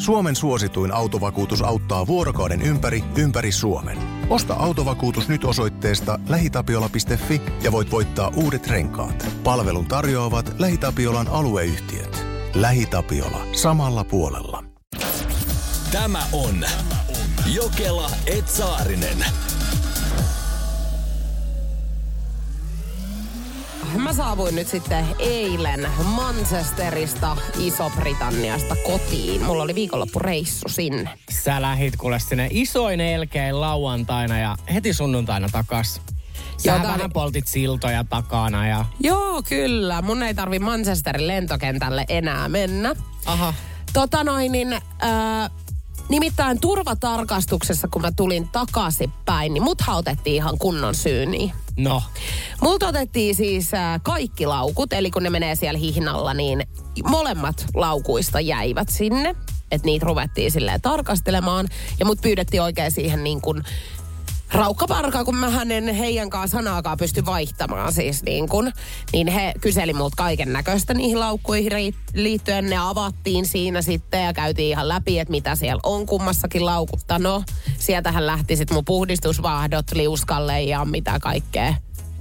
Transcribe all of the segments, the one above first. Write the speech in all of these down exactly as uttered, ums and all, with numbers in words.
Suomen suosituin autovakuutus auttaa vuorokauden ympäri, ympäri Suomen. Osta autovakuutus nyt osoitteesta lähitapiola piste fi ja voit voittaa uudet renkaat. Palvelun tarjoavat LähiTapiolan alueyhtiöt. LähiTapiola. Samalla puolella. Tämä on Jokela et Saarinen. Mä saavuin nyt sitten eilen Manchesterista, Iso-Britanniasta kotiin. Mulla oli viikonloppureissu sinne. Sä lähit kuule sinne isoin elkein lauantaina ja heti sunnuntaina takas. Sä vähän oli... poltit siltoja takana ja... Joo, kyllä. Mun ei tarvi Manchesterin lentokentälle enää mennä. Aha. Tota noin, niin... Äh, nimittäin turvatarkastuksessa, kun mä tulin takaisinpäin, niin mut otettiin ihan kunnon syyniin. No. Multa otettiin siis äh, kaikki laukut, eli kun ne menee siellä hihnalla, niin molemmat laukuista jäivät sinne. Että niitä ruvettiin silleen tarkastelemaan. Ja mut pyydettiin oikein siihen niin kuin raukkaparkaa, kun mähän en heidän kanssa sanaakaan pysty vaihtamaan siis niin kuin. Niin he kyseli multa kaiken näköistä niihin laukkuihin liittyen. Ne avattiin siinä sitten ja käytiin ihan läpi, että mitä siellä on kummassakin laukutta. No, sieltähän lähti sitten mun puhdistusvaahdot liuskalle ja mitä kaikkea.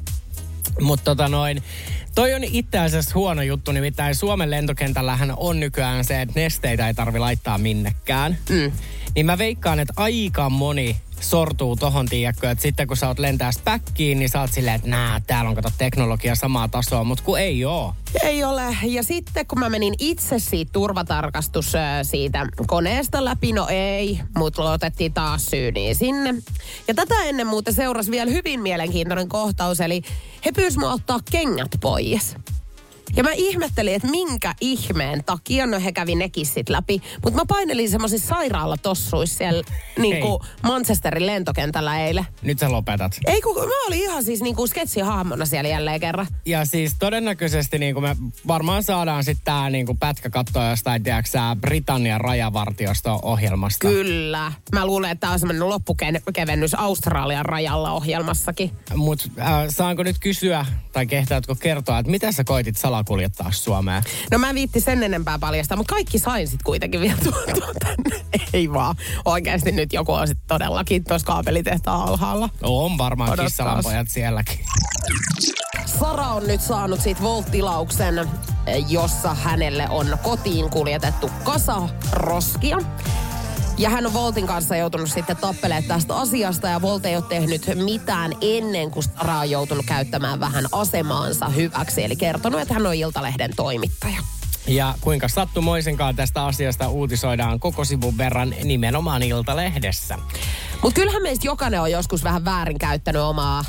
Mutta tota noin, toi on itse asiassa huono juttu, nimittäin Suomen lentokentällähän on nykyään se, että nesteitä ei tarvi laittaa minnekään. Mm. Niin mä veikkaan, että aika moni sortuu tohon, tiedätkö, että sitten kun sä oot lentää päkkiin, niin sä oot silleen, että nää, täällä on kato teknologia samaa tasoa, mutta kun ei oo. Ei ole. Ja sitten kun mä menin itse siitä turvatarkastus siitä koneesta läpi, no ei, mutta otettiin taas syyniin sinne. Ja tätä ennen muuta seurasi vielä hyvin mielenkiintoinen kohtaus, eli he pyysivät mua ottaa kengät pois. Ja mä ihmettelin, että minkä ihmeen takia, no he kävi nekin sit läpi. Mutta mä painelin semmoisissa sairaalatossuissa siellä niinku Manchesterin lentokentällä eilen. Nyt sä lopetat. Ei kun mä olin ihan siis niinku sketsihahmona siellä jälleen kerran. Ja siis todennäköisesti niinku me varmaan saadaan sitten tää niinku pätkä katsoa jostain, tiedätkö sä, Britannian rajavartiosto-ohjelmasta. Kyllä. Mä luulen, että tää on semmoinen loppukevennys Australian rajalla ohjelmassakin. Mut äh, saanko nyt kysyä, tai kehtaatko kertoa, että mitä sä koitit salaa kuljettaa Suomeen? No mä en viitti sen enempää paljastaa, mutta kaikki sain sit kuitenkin vielä tuotua tänne. Ei vaan. Oikeasti nyt joku on sit todellakin tuossa kaapelitehtaan alhaalla. No, on varmaan kissalanpojat sielläkin. Sara on nyt saanut siitä Volt-tilauksen, jossa hänelle on kotiin kuljetettu kasa roskia. Ja hän on Voltin kanssa joutunut sitten tappelemaan tästä asiasta ja Volt ei ole tehnyt mitään ennen kuin Sara on joutunut käyttämään vähän asemaansa hyväksi. Eli kertonut, että hän on Iltalehden toimittaja. Ja kuinka sattumoisenkaan tästä asiasta uutisoidaan koko sivun verran nimenomaan Iltalehdessä. Mutta kyllähän meistä jokainen on joskus vähän väärinkäyttänyt omaa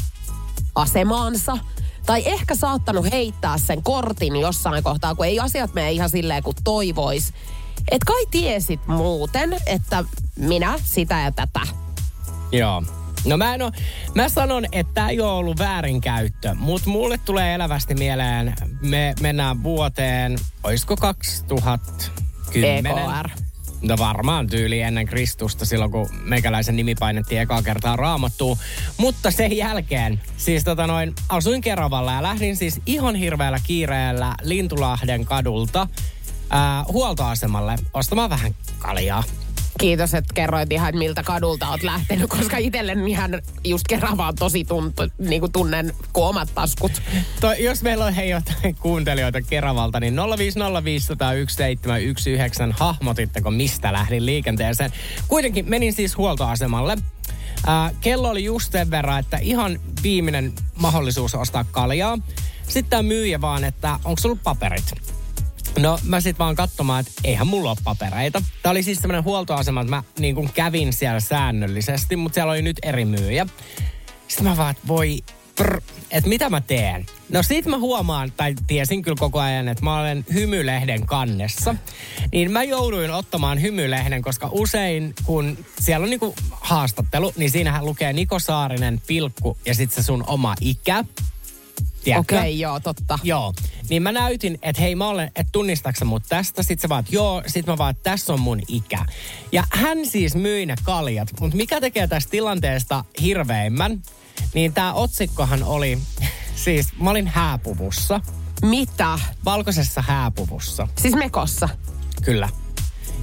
asemaansa. Tai ehkä saattanut heittää sen kortin jossain kohtaa, kun ei asiat mene ihan silleen kuin toivois. Et kai tiesit muuten, että minä sitä ja tätä. Joo. No mä en oo, mä sanon, että tää ei ole ollut väärinkäyttö, mutta mulle tulee elävästi mieleen, me mennään vuoteen, oisko kaksituhattakymmenen? E K R. No varmaan tyyli ennen Kristusta, silloin kun meikäläisen nimi painettiin ekaa kertaa Raamattuun. Mutta sen jälkeen, siis tota noin, asuin Keravalla ja lähdin siis ihan hirveällä kiireellä Lintulahden kadulta ää, huoltoasemalle ostamaan vähän kaljaa. Kiitos, että kerroit ihan miltä kadulta oot lähtenyt, koska itselleni ihan just Kerava on tosi tuntu, niin kuin tunnen kuin omat taskut. Toi, jos meillä on hei jotain kuuntelijoita Keravalta, niin nolla viisi nolla viisi nolla yksi seitsemän yksi yhdeksän hahmotitteko mistä lähdin liikenteeseen. Kuitenkin menin siis huoltoasemalle. Ää, kello oli just sen verran, että ihan viimeinen mahdollisuus ostaa kaljaa. Sitten tämä myyjä vaan, että onko sulla paperit? No mä sit vaan katsomaan, että eihän mulla ole papereita. Tää oli siis semmoinen huoltoasema, että mä niin kuin kävin siellä säännöllisesti, mutta siellä oli nyt eri myyjä. Sitten mä vaan, että voi, että mitä mä teen? No sit mä huomaan, tai tiesin kyllä koko ajan, että mä olen Hymylehden kannessa. Niin mä jouduin ottamaan Hymylehden, koska usein kun siellä on niinku haastattelu, niin siinähän lukee Niko Saarinen, pilkku ja sit se sun oma ikä. Okei, okay, joo, totta. Joo. Niin mä näytin, että hei mä olen, että tunnistaksä mut tästä. Sitten sä vaan, että joo. Sitten mä vaan, että tässä on mun ikä. Ja hän siis myi ne kaljat. Mutta mikä tekee tästä tilanteesta hirveimmän, niin tää otsikkohan oli, siis mä olin hääpuvussa. Mitä? Valkoisessa hääpuvussa. Siis mekossa? Kyllä. Ja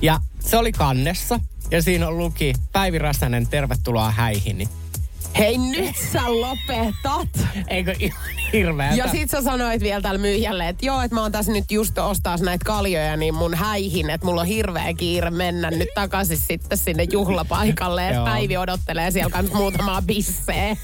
se oli kannessa ja siinä luki Päivi Räsänen, tervetuloa häihini. Hei, nyt sä lopetat. Eikö ihan hirveätä? Ja sit sä sanoit vielä tällä myyjälle, että joo, että mä oon tässä nyt just ostaa näitä kaljoja, niin mun häihin, että mulla on hirveä kiire mennä nyt takaisin sitten sinne juhlapaikalle. Ja Päivi odottelee siellä kans muutamaa bisseä.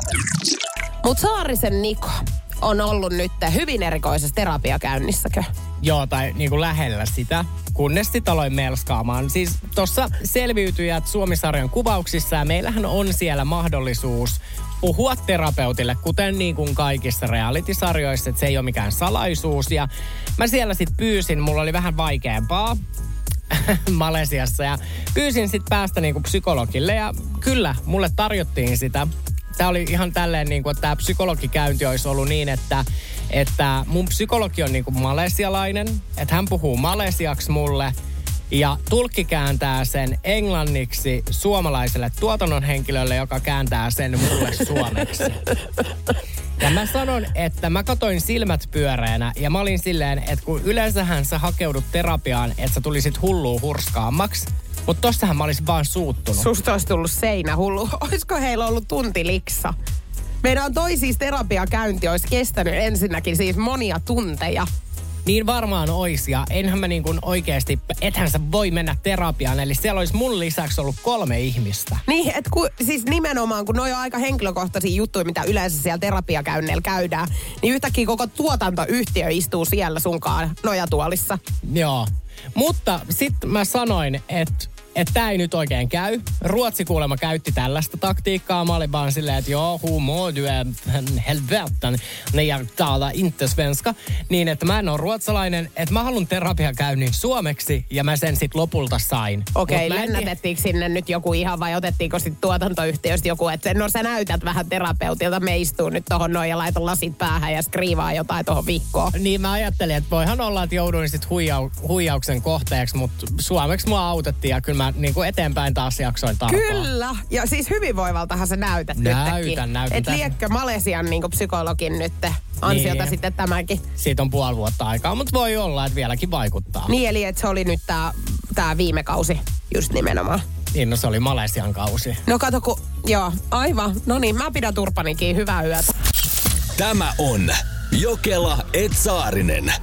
Mut Saarisen Niko on ollut nyt hyvin erikoisessa terapiakäynnissäkö? Joo, tai niinku lähellä sitä, kunnes sit aloin melskaamaan. Siis tuossa Selviytyjät Suomi-sarjan kuvauksissa ja meillähän on siellä mahdollisuus puhua terapeutille, kuten niin kuin kaikissa reality-sarjoissa, että se ei ole mikään salaisuus. Ja mä siellä sit pyysin, mulla oli vähän vaikeampaa Malesiassa ja pyysin sit päästä niinku psykologille ja kyllä, mulle tarjottiin sitä. Tämä oli ihan tälleen, niin kuin, että tämä psykologikäynti olisi ollut niin, että, että mun psykologi on niin kuin malesialainen, että hän puhuu malesiaksi mulle ja tulkki kääntää sen englanniksi suomalaiselle tuotannon henkilölle, joka kääntää sen mulle suomeksi. Ja mä sanon, että mä katoin silmät pyöreänä ja mä olin silleen, että kun yleensähän sä hakeudut terapiaan, että sä tulisit hullua hurskaammaksi, mutta tossahan mä olisin vaan suuttunut. Susta olisi tullut seinähullu. Olisiko heillä ollut tunti liksa? Meidän toi siis terapiakäynti olisi kestänyt ensinnäkin siis monia tunteja. Niin varmaan ois ja enhän mä niin kuin oikeasti, ethän sä voi mennä terapiaan. Eli siellä olisi mun lisäksi ollut kolme ihmistä. Niin, että ku, siis nimenomaan kun noi on aika henkilökohtaisia juttuja, mitä yleensä siellä terapiakäynneillä käydään, niin yhtäkkiä koko tuotantoyhtiö istuu siellä sunkaan nojatuolissa. Joo, mutta sitten mä sanoin, että että tää ei nyt oikein käy. Ruotsi kuulemma käytti tällaista taktiikkaa. Mä olin vaan silleen, että joo, hur mår du helvetan, när jag talar inte svenska. Niin, että mä en ole ruotsalainen, että mä haluan terapiakäynnin suomeksi ja mä sen sit lopulta sain. Okei, okay, lennätettiinkö sinne nyt joku ihan vai otettiinko sit tuotantoyhtiöstä joku, että no sä näytät vähän terapeutilta, me istuu nyt tohon noin ja laita lasit päähän ja skriivaa jotain tohon vikkoon. Niin mä ajattelin, että voihan olla, että jouduin sit huijau- huijauksen kohteeksi, mutta suomeksi mua autettiin ja kyllä mä niin kuin eteenpäin taas jaksoin tarkoa. Kyllä. Ja siis hyvinvoivaltahan sä näytät Näytän, nytkin. näytän. Et liekkö Malesian niin kuin psykologin nyt ansiota niin. Sitten tämäkin. Siitä on puoli vuotta aikaa, mutta voi olla, että vieläkin vaikuttaa. Niin, eli että se oli nyt tää, tää viime kausi just nimenomaan. Niin, no se oli Malesian kausi. No kato kun, joo, aivan. No niin, mä pidän turpanikin. Hyvää yötä. Tämä on Jokela et Saarinen.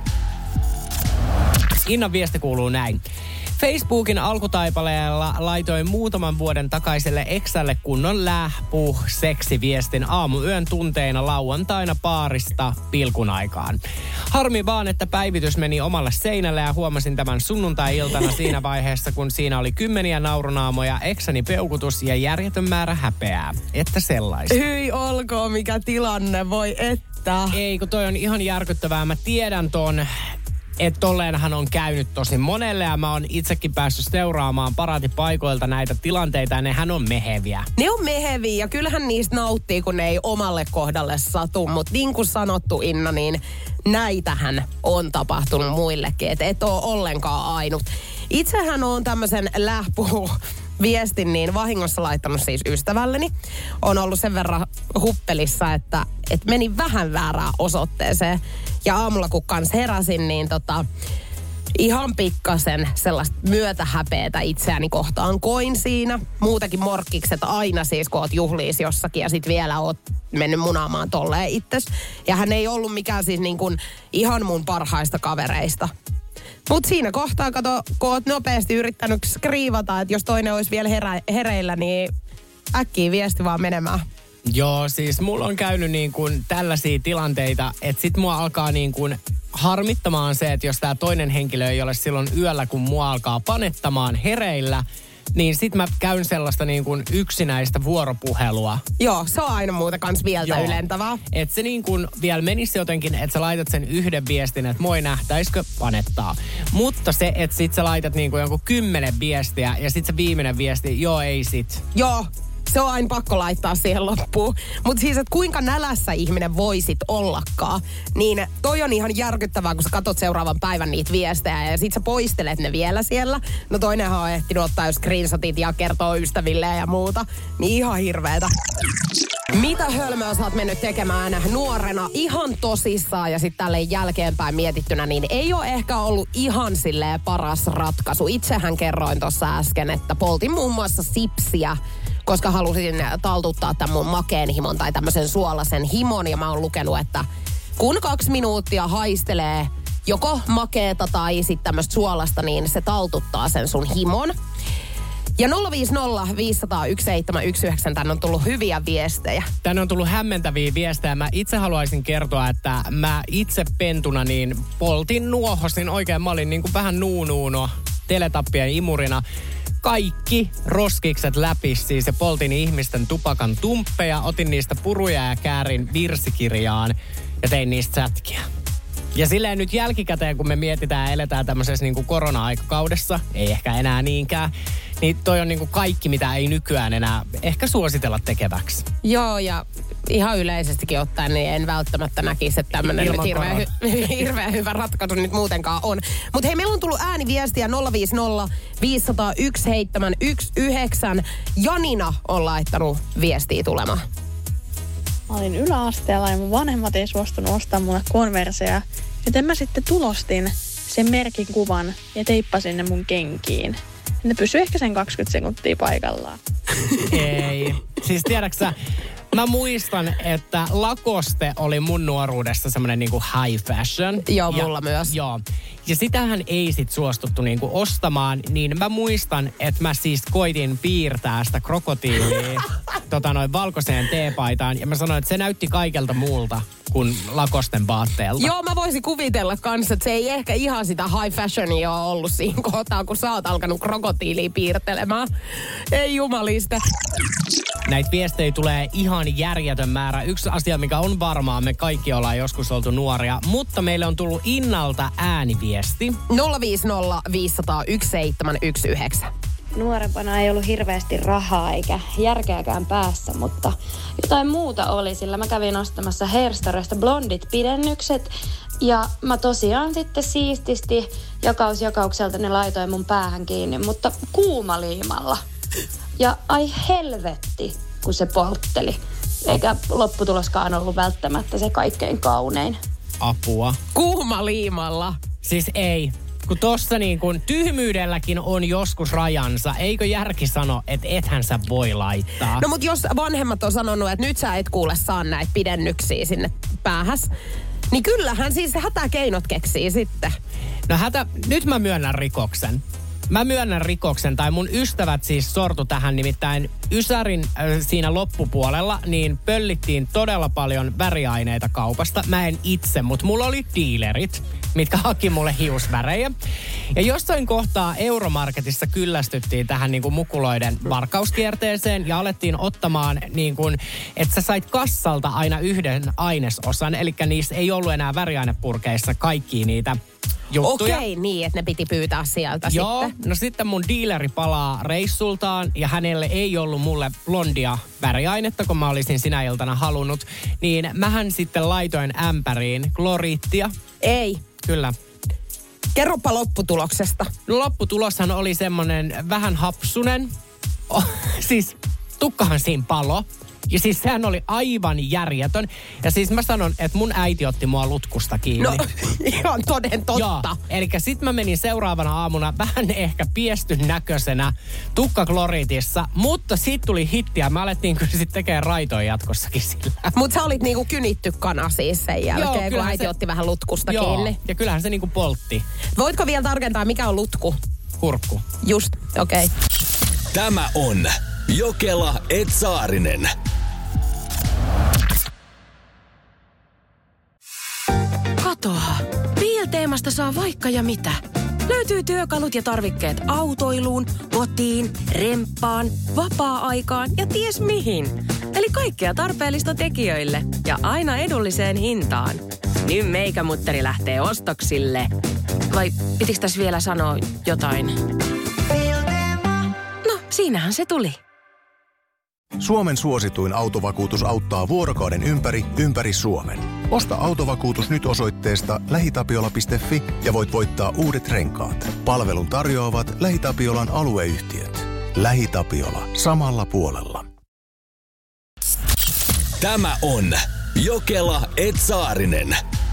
Innan viesti kuuluu näin. Facebookin alkutaipaleella laitoin muutaman vuoden takaiselle eksälle kunnon lähpuh seksiviestin aamuyön tunteina lauantaina baarista pilkun aikaan. Harmi vaan, että päivitys meni omalle seinälle ja huomasin tämän sunnuntai-iltana siinä vaiheessa, kun siinä oli kymmeniä naurunaamoja, eksäni peukutus ja järjetön määrä häpeää. Että sellaista. Hyi olkoon, mikä tilanne, voi että. Ei, kun toi on ihan järkyttävää. Mä tiedän ton, että tolleenhan on käynyt tosi monelle ja mä oon itsekin päässyt seuraamaan paraatipaikoilta näitä tilanteita ja nehän on meheviä. Ne on meheviä ja kyllähän niistä nauttii, kun ne ei omalle kohdalle satu, mutta niin kuin sanottu Inna, niin näitähän on tapahtunut muillekin, että et ole ollenkaan ainut. Itsehän on tämmöisen lähpuhu viestin niin vahingossa laittanut siis ystävälleni. On ollut sen verran huppelissa, että, että meni vähän väärään osoitteeseen. Ja aamulla kun kans heräsin, niin tota, ihan pikkasen sellaista myötähäpeetä itseäni kohtaan koin siinä. Muutakin morkkikset aina siis, kun oot juhliis jossakin ja sit vielä oot mennyt munaamaan tolleen itses. Ja hän ei ollut mikään siis niin kuin ihan mun parhaista kavereista. Mut siinä kohtaa, kato, kun oot nopeasti yrittänyt skriivata, että jos toinen olisi vielä herä, hereillä, niin äkkiä viesti vaan menemään. Joo, siis mulla on käynyt niin kuin tällaisia tilanteita, että sit mua alkaa niin kuin harmittamaan se, että jos tää toinen henkilö ei ole silloin yöllä, kun mua alkaa panettamaan hereillä, niin sit mä käyn sellaista niin kuin yksinäistä vuoropuhelua. Joo, se on aina muuta kans mieltä ylentävää. Että se niin kuin vielä menisi jotenkin, että sä laitat sen yhden viestin, että moi nähtäisikö panettaa. Mutta se, että sit sä laitat niin kuin jonkun kymmenen viestiä ja sit se viimeinen viesti, joo ei sit. Joo. Se on aina pakko laittaa siihen loppuun. Mutta siis, että kuinka nälässä ihminen voisit ollakaan, niin toi on ihan järkyttävää, kun sä katot seuraavan päivän niitä viestejä ja sit sä poistelet ne vielä siellä. No toinenhan on ehtinyt ottaa jo screenshotit ja kertoo ystäville ja muuta. Niin ihan hirveetä. Mitä hölmöä sä oot mennyt tekemään nuorena ihan tosissaan ja sitten tälleen jälkeenpäin mietittynä, niin ei ole ehkä ollut ihan silleen paras ratkaisu. Itsehän kerroin tuossa äsken, että poltin muun muassa sipsiä, koska halusin taltuttaa tämän mun makeen himon tai tämmöisen suolaisen himon. Ja mä oon lukenut, että kun kaksi minuuttia haistelee joko makeeta tai sitten tämmöistä suolasta, niin se taltuttaa sen sun himon. Ja nolla viisi nolla viisi nolla yksi seitsemän yksi yhdeksän, tänne on tullut hyviä viestejä. Tänne on tullut hämmentäviä viestejä. Mä itse haluaisin kertoa, että mä itse pentuna niin poltin nuohosin oikein. Mä olin niin kuin vähän nuunuuno teletappien imurina. Kaikki roskikset läpi siis ja poltin ihmisten tupakan tumppeja. Otin niistä puruja ja käärin virsikirjaan ja tein niistä sätkiä. Ja silleen nyt jälkikäteen, kun me mietitään ja eletään tämmöisessä niin kuin korona-aikakaudessa, ei ehkä enää niinkään, niin toi on niin kuin kaikki, mitä ei nykyään enää ehkä suositella tekeväksi. Joo, ja ihan yleisestikin ottaen, niin en välttämättä näkisi, että tämmöinen nyt hirveän, hy- hirveän hyvä ratkaisu nyt muutenkaan on. Mutta hei, meillä on tullut ääniviestiä nolla viisi nolla viisi nolla yksi seitsemän yksi yhdeksän. Janina on laittanut viestiä tulemaan. Mä olin yläasteella ja mun vanhemmat ei suostunut ostamaan mulle Converseja. Joten mä sitten tulostin sen merkin kuvan ja teippasin ne mun kenkiin. Ne pysyi ehkä sen kaksikymmentä sekuntia paikallaan. Ei. Siis tiedäksä, mä muistan, että Lacoste oli mun nuoruudessa semmoinen niinku high fashion. Joo, ja, mulla myös. Joo. Ja sitähän ei sit suostuttu niinku ostamaan, niin mä muistan, että mä siis koitin piirtää sitä krokotiilia tota noin valkoiseen teepaitaan. Ja mä sanoin, että se näytti kaikelta muulta kuin Lacosten vaatteelta. Joo, mä voisin kuvitella kanssa, että se ei ehkä ihan sitä high fashionia ole ollut siinä kohtaa, kun sä oot alkanut krokotiilia piirtelemään. Ei jumalista. Näitä viestejä tulee ihan järjetön määrä. Yksi asia, mikä on varmaa, me kaikki ollaan joskus oltu nuoria, mutta meille on tullut Innalta ääniviesti. nolla viisi nolla viisi nolla yksi seitsemän yksi yhdeksän. Nuorempana ei ollut hirveästi rahaa eikä järkeäkään päässä, mutta jotain muuta oli, sillä mä kävin ostamassa Hairstylesta blondit pidennykset ja mä tosiaan sitten siististi jakaus jakaukselta ne laitoin mun päähän kiinni, mutta kuumaliimalla. Ja ai helvetti, kun se poltteli. Eikä lopputuloskaan ollut välttämättä se kaikkein kaunein. Apua. Kuumaliimalla. Siis ei. Kun tossa niin kun tyhmyydelläkin on joskus rajansa, eikö järki sano, että ethän sä voi laittaa? No mut jos vanhemmat on sanonut, että nyt sä et kuule saa näitä pidennyksiä sinne päähäs, niin kyllähän siis hätäkeinot keksii sitten. No hätä, nyt mä myönnän rikoksen. Mä myönnän rikoksen, tai mun ystävät siis sortu tähän, nimittäin Ysärin äh, siinä loppupuolella, niin pöllittiin todella paljon väriaineita kaupasta. Mä en itse, mutta mulla oli dealerit, mitkä haki mulle hiusvärejä. Ja jossain kohtaa Euromarketissa kyllästyttiin tähän niin kuin mukuloiden varkauskierteeseen ja alettiin ottamaan niin kuin, että sä sait kassalta aina yhden ainesosan, eli niissä ei ollut enää väriainepurkeissa kaikkia niitä juttuja. Okei, niin, että ne piti pyytää sieltä Joo, sitten. no sitten mun dealeri palaa reissultaan ja hänelle ei ollut mulle blondia väriainetta, kun mä olisin sinä iltana halunnut. Niin mähän sitten laitoin ämpäriin klorittia. Ei. Kyllä. Kerropa lopputuloksesta. No lopputuloshan oli semmonen vähän hapsunen. Oh, siis tukkahan siinä palo. Ja siis sehän oli aivan järjetön. Ja siis mä sanon, että mun äiti otti mua lutkusta kiinni. No, ihan toden totta. Joo, eli sit mä menin seuraavana aamuna vähän ehkä piestyn näköisenä tukkakloritissa, mutta sit tuli hittiä. Mä alettiin kyllä sit tekemään raitoja jatkossakin sillä. Mut sä olit niinku kynitty kana siis sen jälkeen, Joo, kun äiti se otti vähän lutkusta Joo, kiinni. ja kyllähän se niinku poltti. Voitko vielä tarkentaa, mikä on lutku? Kurkku. Just, okei. Okay. Tämä on Jokela et Saarinen. Katoa. B L-teemasta saa vaikka ja mitä. Löytyy työkalut ja tarvikkeet autoiluun, kotiin, remppaan, vapaa-aikaan ja ties mihin. Eli kaikkea tarpeellista tekijöille ja aina edulliseen hintaan. Nyt meikämutteri lähtee ostoksille. Vai pitikö tässä vielä sanoa jotain? No, siinähän se tuli. Suomen suosituin autovakuutus auttaa vuorokauden ympäri, ympäri Suomen. Osta autovakuutus nyt osoitteesta lähitapiola piste fi ja voit voittaa uudet renkaat. Palvelun tarjoavat LähiTapiolan alueyhtiöt. LähiTapiola. Samalla puolella. Tämä on Jokela et Saarinen.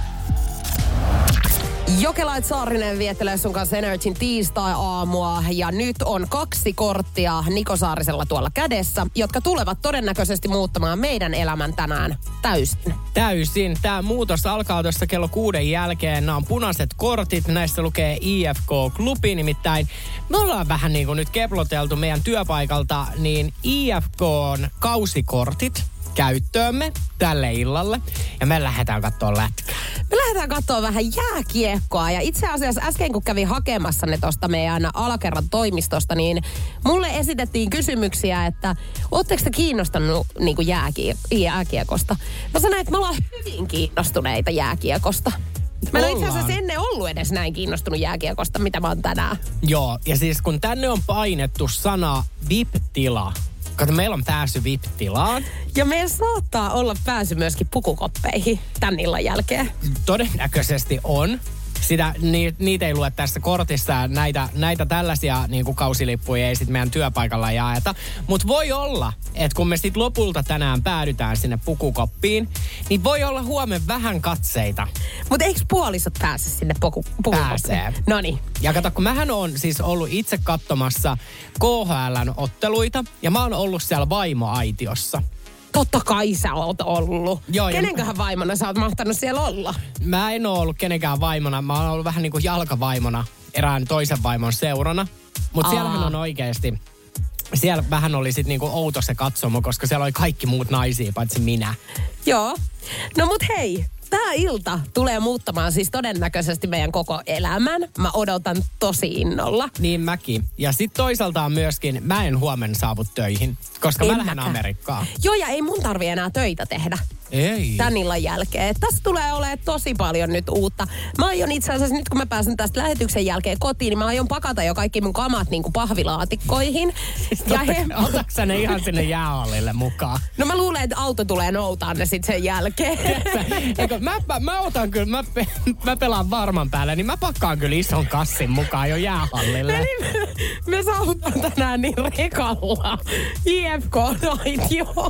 Jokela et Saarinen viettelee sun kanssa Energyn tiistai-aamua ja nyt on kaksi korttia Niko Saarisella tuolla kädessä, jotka tulevat todennäköisesti muuttamaan meidän elämän tänään täysin. Täysin. Tämä muutos alkaa tuossa kello kuuden jälkeen. Nämä on punaiset kortit. Näissä lukee I F K-klubi. Nimittäin me ollaan vähän niin kuin nyt keploteltu meidän työpaikalta, niin I F K:n kausikortit käyttöömme tälle illalle. Ja me lähdetään katsoa lätkää. Me lähdetään katsoa vähän jääkiekkoa. Ja itse asiassa äsken kun kävin hakemassa ne tuosta meidän alakerran toimistosta, niin mulle esitettiin kysymyksiä, että ootteko te kiinnostanut niin kuin jääkie- jääkiekosta? Mä sanoin, että me ollaan hyvin kiinnostuneita jääkiekosta. Mä en ole itse asiassa ennen ollut edes näin kiinnostunut jääkiekosta, mitä mä oon tänään. Joo, ja siis kun tänne on painettu sana V I P-tila, kato, meillä on päässyt V I P-tilaan. Ja meidän saattaa olla pääsy myöskin pukukoppeihin tän illan jälkeen. Todennäköisesti on. Sitä, ni, niitä ei lue tässä kortissa. Näitä, näitä tällaisia niin kuin kausilippuja ei sitten meidän työpaikalla jaeta. Mutta voi olla, että kun me sitten lopulta tänään päädytään sinne pukukoppiin, niin voi olla huomenna vähän katseita. Mutta eikö puolisot pääse sinne puku, pukukoppiin? Pääsee. Noniin. Ja kato, kun mähän on siis ollut itse katsomassa K H L:n otteluita, ja mä oon ollut siellä vaimoaitiossa. Totta kai sä oot ollut. Joo, kenenköhän vaimona sä oot mahtanut siellä olla? Mä en oo ollut kenenkään vaimona. Mä oon ollut vähän niin kuin jalkavaimona erään toisen vaimon seurana. Mutta siellähän on oikeesti, siellä vähän oli sit niinku outo se katsomo, koska siellä oli kaikki muut naisia, paitsi minä. Joo. No mut hei, tää ilta tulee muuttamaan siis todennäköisesti meidän koko elämän. Mä odotan tosi innolla. Niin mäkin. Ja sit toisaalta on myöskin, mä en huomenna saavu töihin, koska en mä lähden Amerikkaan. Joo, ja ei mun tarvii enää töitä tehdä. Ei. Tän illan jälkeen. Tässä tulee olemaan tosi paljon nyt uutta. Mä aion itse asiassa, nyt kun mä pääsen tästä lähetyksen jälkeen kotiin, niin mä aion pakata jo kaikki mun kamat niin kuin pahvilaatikkoihin. Ja he... Otatko sä ne ihan sinne jäähallille mukaan? No mä luulen, että auto tulee noutaa ne sitten sen jälkeen. Eikö, mä, mä, mä otan kyllä, mä, pe, mä pelaan varman päälle, niin mä pakkaan kyllä ison kassin mukaan jo jäähallille. Eli me, me saavutaan tänään niin rekalla. I F K-naitio.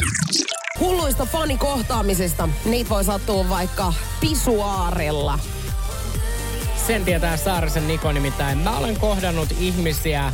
Hulluista fanikohtaamisista. Niitä voi sattua vaikka pisuaarilla. Sen tietää Saarisen Niko, nimittäin mä olen kohdannut ihmisiä,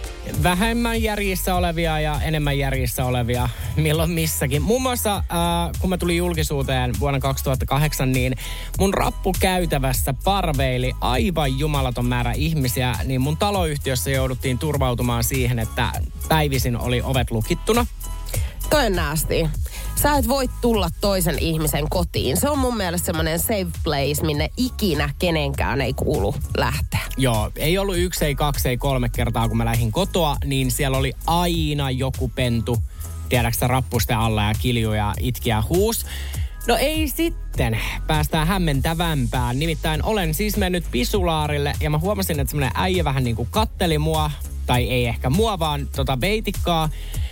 vähemmän järjissä olevia ja enemmän järjissä olevia, milloin missäkin. Muun muassa äh, kun mä tulin julkisuuteen vuonna kaksituhattakahdeksan, niin mun rappukäytävässä parveili aivan jumalaton määrä ihmisiä, niin mun taloyhtiössä jouduttiin turvautumaan siihen, että päivisin oli ovet lukittuna. Toi on nasty. Sä et voi tulla toisen ihmisen kotiin. Se on mun mielestä semmoinen safe place, minne ikinä kenenkään ei kuulu lähteä. Joo, ei ollut yksi, ei kaksi, ei kolme kertaa, kun mä lähdin kotoa, niin siellä oli aina joku pentu, tiedäksä, rappusten alla ja kilju ja itki ja huus. No ei sitten. Päästään hämmentävämpään. Nimittäin olen siis mennyt pisulaarille ja mä huomasin, että semmoinen äijä vähän niin kuin katteli mua, tai ei ehkä mua, vaan tota veitikkaa.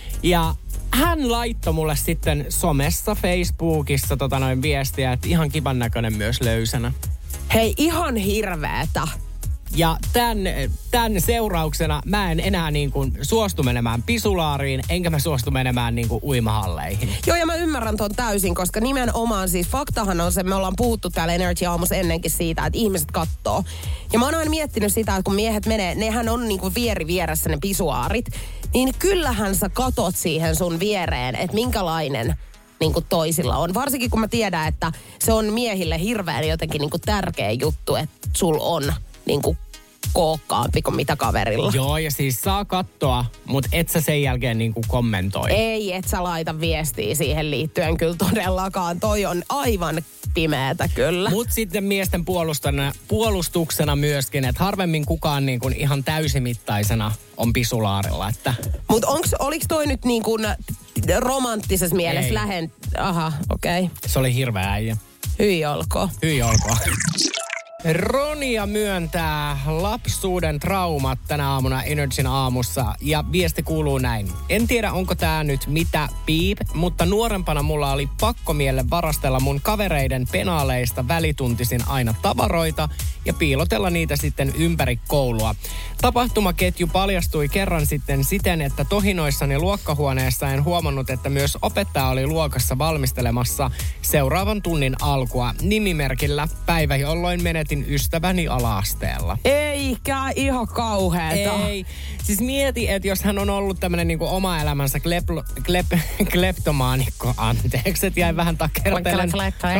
Ja hän laittoi mulle sitten somessa, Facebookissa tota noin viestiä, että ihan kivan näköinen myös löysänä. Hei, ihan hirveetä. Ja tämän, tämän seurauksena mä en enää niin kuin suostu menemään pisulaariin, enkä mä suostu menemään niin kuin uimahalleihin. Joo, ja mä ymmärrän ton täysin, koska nimenomaan siis faktahan on se, me ollaan puhuttu täällä Energy-aamussa ennenkin siitä, että ihmiset kattoo. Ja mä oon aina miettinyt sitä, että kun miehet menee, nehän on niin kuin vieri vieressä ne pisuaarit, niin kyllähän sä katot siihen sun viereen, että minkälainen niin kuin toisilla on. Varsinkin kun mä tiedän, että se on miehille hirveän jotenkin niin kuin tärkeä juttu, että sul on niin kuin kookkaampi kuin mitä kaverilla. Joo, ja siis saa katsoa, mutta et sä sen jälkeen niin kuin kommentoi. Ei, et sä laita viestiä siihen liittyen kyllä todellakaan. Toi on aivan pimeätä kyllä. Mutta sitten miesten puolustuksena myöskin, että harvemmin kukaan niin kuin ihan täysimittaisena on pisulaarilla. Että... Mutta oliko toi nyt niin kuin romanttisessa mielessä Ei. lähen... Aha, okei. Okay. Se oli hirveä äijä. Hyi olkoon. Hyi olkoon. Ronia myöntää lapsuuden traumat tänä aamuna Energyn aamussa ja viesti kuuluu näin. En tiedä onko tää nyt mitä piip, mutta nuorempana mulla oli pakkomielle varastella mun kavereiden penaaleista välituntisin aina tavaroita ja piilotella niitä sitten ympäri koulua. Tapahtumaketju paljastui kerran sitten siten, että tohinoissani luokkahuoneessa en huomannut, että myös opettaja oli luokassa valmistelemassa seuraavan tunnin alkua nimimerkillä päivä, jolloin menetin ystäväni ala-asteella. Eikä ihan kauheeta. Ei. Siis mieti, että jos hän on ollut tämmönen niinku oma elämänsä klep, klep, kleptomaanikko, anteeksi, että jäi vähän takertelen.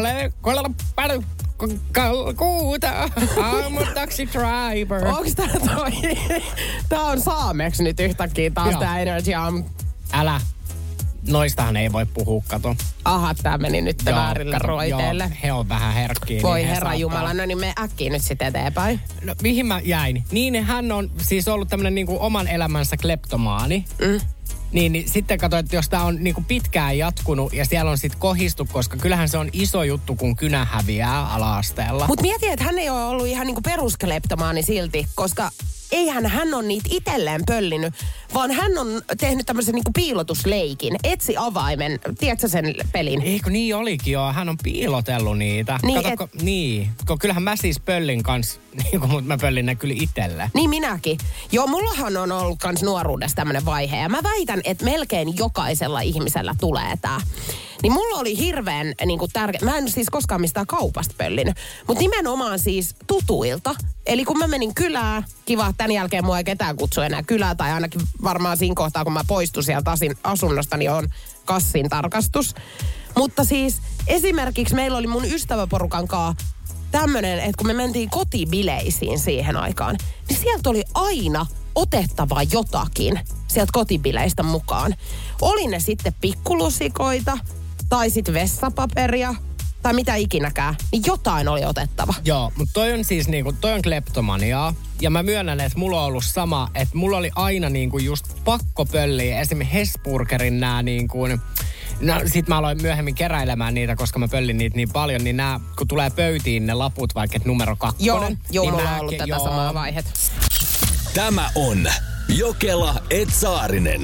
Kuuta, I'm a taxi driver. Onks tää toi? Tää on saameksi nyt yhtäkkiä taas tää Energy Aamu. Älä. Noistahan ei voi puhua, kato. Aha, tää meni nyt joo, väärille roiteille. Joo, he on vähän herkkiä. Voi niin herra jumala, no niin me äkkiä nyt sitten eteenpäin. No mihin mä jäin? Niin hän on siis ollut tämmönen niinku oman elämänsä kleptomaani. Mm. Niin, niin sitten katso, että jos tää on niinku pitkään jatkunut ja siellä on sit kohistu, koska kyllähän se on iso juttu, kun kynä häviää ala-asteella. Mut mieti, että hän ei ole ollut ihan niinku peruskleptomaani silti, koska eihän hän on niitä itselleen pöllinyt, vaan hän on tehnyt tämmöisen niinku piilotusleikin. Etsi avaimen, tiedätkö sen pelin? Eikö niin olikin joo, hän on piilotellut niitä. Niin, Kato, et... ko, niin. Ko, kyllähän mä siis pöllin kans, niin mutta mä pöllin ne kyllä itselle. Niin minäkin. Joo, mullahan on ollut kans nuoruudessa tämmönen vaihe ja mä väitän, että melkein jokaisella ihmisellä tulee tää. Niin mulla oli hirveän niin kuin tärkeä, mä en siis koskaan mistään kaupasta pöllinyt, mutta nimenomaan siis tutuilta. Eli kun mä menin kylään, kiva, tämän jälkeen mua ei ketään kutsu enää kylään, tai ainakin varmaan siinä kohtaa, kun mä poistun sieltä asin, asunnosta, niin on kassin tarkastus. Mutta siis esimerkiksi meillä oli mun ystäväporukan kanssa tämmönen, että kun me mentiin kotibileisiin siihen aikaan, niin sieltä oli aina otettava jotakin sieltä kotibileistä mukaan. Oli ne sitten pikkulusikoita, tai sitten vessapaperia, tai mitä ikinäkään, niin jotain oli otettava. Joo, mutta toi on siis niinku, toi on kleptomaniaa. Ja mä myönnän, että mulla on ollut sama, että mulla oli aina niinku just pakko pölliä. Esimerkiksi Hesburgerin nää niinku, no sit mä aloin myöhemmin keräilemään niitä, koska mä pöllin niitä niin paljon, niin nää, kun tulee pöytiin ne laput, vaikka et numero kakkonen. Joo, joo niin mulla on ollut tätä joo. samaa vaihet. Tämä on Jokela et Saarinen.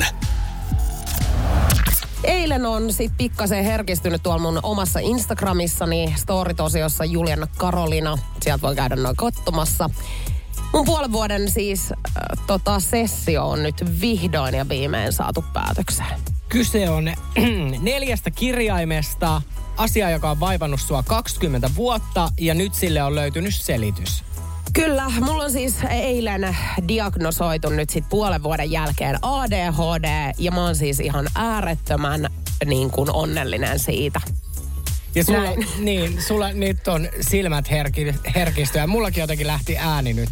Eilen on sit pikkasen herkistynyt tuolla mun omassa Instagramissani story-tosiossa Juliana Karolina. Sieltä voi käydä noin katsomassa. Mun puolen vuoden siis äh, tota, sessio on nyt vihdoin ja viimein saatu päätökseen. Kyse on neljästä kirjaimesta, asia, joka on vaivannut sua kaksikymmentä vuotta ja nyt sille on löytynyt selitys. Kyllä, mulla on siis eilen diagnosoitu nyt sit puolen vuoden jälkeen A D H D ja mä oon siis ihan äärettömän niin kuin onnellinen siitä. Ja sulla, niin, sulla nyt on silmät herki, herkisty ja mullakin jotenkin lähti ääni nyt.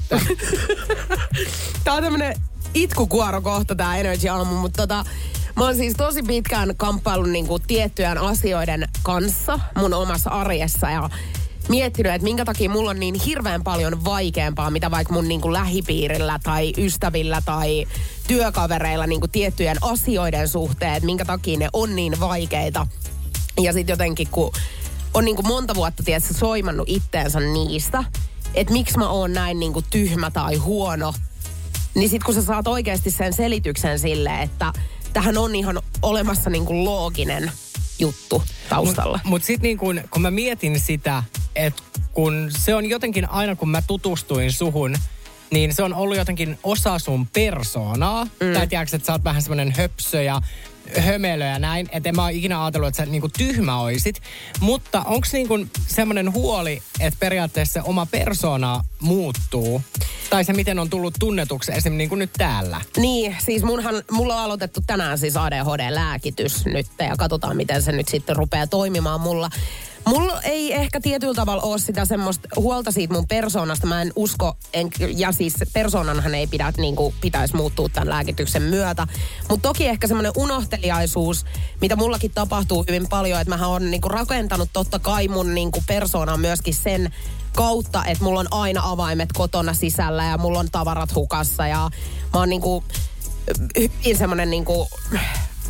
Tää on tämmönen itkukuoro kohta tää Energy Aamu, mutta tota, mä oon siis tosi pitkään kamppaillut niinku tiettyjen asioiden kanssa mun omassa arjessa ja miettinyt, että minkä takia mulla on niin hirveän paljon vaikeampaa, mitä vaikka mun niinku lähipiirillä tai ystävillä tai työkavereilla niinku tiettyjen asioiden suhteen, että minkä takia ne on niin vaikeita. Ja sit jotenkin, kun on niinku monta vuotta tietysti soimannut itteensä niistä, että miksi mä oon näin niinku tyhmä tai huono, niin sit kun sä saat oikeasti sen selityksen silleen, että tähän on ihan olemassa niinku looginen juttu taustalla. Mutta mut sitten niin kun, kun mä mietin sitä, että kun se on jotenkin aina kun mä tutustuin suhun, niin se on ollut jotenkin osa sun persoonaa. Mm. Tai tiedätkö, että sä oot vähän semmoinen höpsö ja hömelö ja näin. Että en mä oon ikinä ajatellut, että sä niinku tyhmä oisit. Mutta onko niinku semmoinen huoli, että periaatteessa se oma persoona muuttuu? Tai se miten on tullut tunnetuksi esimerkiksi niin kuin nyt täällä? Niin, siis munhan, mulla on aloitettu tänään siis A D H D-lääkitys nyt ja katsotaan miten se nyt sitten rupeaa toimimaan mulla. Mulla ei ehkä tietyllä tavalla ole sitä semmoista huolta siitä mun persoonasta. Mä en usko, en, ja siis persoonanhan ei pidä, niin kuin pitäisi muuttua tämän lääkityksen myötä. Mutta toki ehkä semmoinen unohteliaisuus, mitä mullakin tapahtuu hyvin paljon, että mähän on niin kuin rakentanut totta kai mun niin kuin persoonan myöskin sen kautta, että mulla on aina avaimet kotona sisällä ja mulla on tavarat hukassa ja mä oon niin kuin hyvin semmoinen niin kuin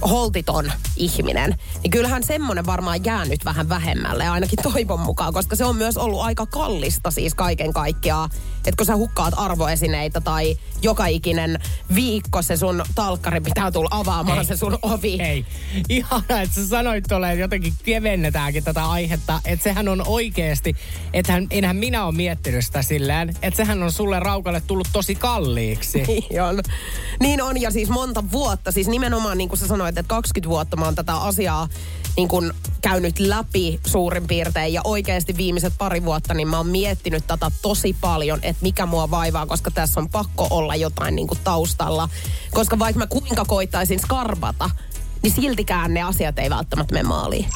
holtiton ihminen, niin kyllähän semmoinen varmaan jää nyt vähän vähemmälle, ainakin toivon mukaan, koska se on myös ollut aika kallista siis kaiken kaikkiaan. Että kun sä hukkaat arvoesineitä tai joka ikinen viikko se sun talkkari pitää tulla avaamaan ei, se sun ovi. Ei, ihana, että sä sanoit tuolle, että jotenkin kevennetäänkin tätä aihetta, että sehän on oikeasti, että enhän minä ole miettinyt sitä silleen, että sehän on sulle Raukalle tullut tosi kalliiksi. Niin on. Niin on, ja siis monta vuotta, siis nimenomaan niin kuin sä sanoit, että kaksikymmentä vuotta mä oon tätä asiaa niin kuin käynyt läpi suurin piirtein, ja oikeasti viimeiset pari vuotta niin mä oon miettinyt tätä tosi paljon, että mikä mua vaivaa, koska tässä on pakko olla jotain niin kuin taustalla. Koska vaikka mä kuinka koittaisin skarbata, niin siltikään ne asiat ei välttämättä mene maaliin.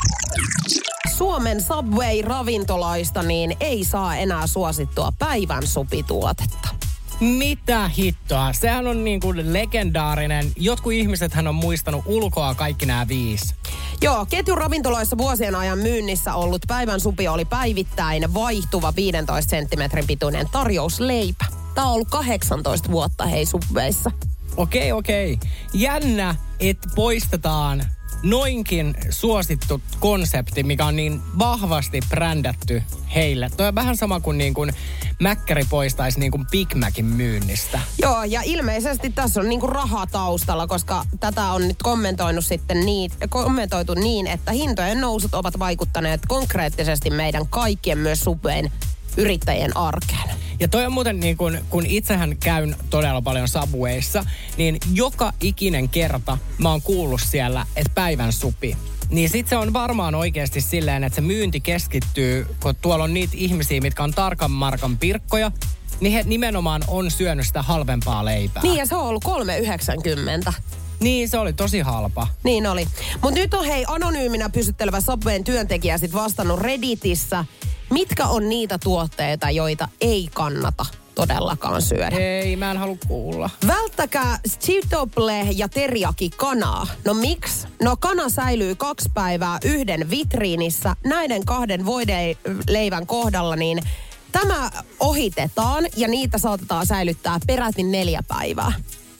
Suomen Subway-ravintolaista niin ei saa enää suosittua päivän supituotetta. Mitä hittoa? Sehän on niin kuin legendaarinen. Jotkut ihmisethän on muistanut ulkoa kaikki nämä viisi. Joo, ketjun ravintoloissa vuosien ajan myynnissä ollut päivän supi oli päivittäin vaihtuva viidentoista senttimetrin pituinen tarjousleipä. Tämä on ollut kahdeksantoista vuotta hei Subwayssa. Okei, okei. Jännä, että poistetaan noinkin suosittu konsepti, mikä on niin vahvasti brändätty heille. Toi on vähän sama kuin, niin kuin Mäkkäri poistaisi niin kuin Big Macin myynnistä. Joo, ja ilmeisesti tässä on niin kuin rahaa taustalla, koska tätä on nyt kommentoinut sitten niin, kommentoitu niin, että hintojen nousut ovat vaikuttaneet konkreettisesti meidän kaikkien myös Subwayn yrittäjien arkeen. Ja toi on muuten niin kun, kun itsehän käyn todella paljon Subwayssa, niin joka ikinen kerta mä oon kuullut siellä, että päivän supi. Niin sit se on varmaan oikeasti silleen, että se myynti keskittyy, kun tuolla on niitä ihmisiä, mitkä on tarkan markan pirkkoja, niin he nimenomaan on syönyt sitä halvempaa leipää. Niin, ja se on ollut kolme yhdeksänkymmentä. Niin, se oli tosi halpa. Niin oli. Mutta nyt on hei anonyyminä pysyttelevä Subwayn työntekijä sit vastannut Redditissä, mitkä on niitä tuotteita, joita ei kannata todellakaan syödä. Ei, mä en halua kuulla. Välttäkää chipotle ja teriyaki kanaa. No miksi? No kana säilyy kaksi päivää yhden vitriinissä. Näiden kahden voideleivän kohdalla niin tämä ohitetaan ja niitä saatetaan säilyttää peräti neljä päivää.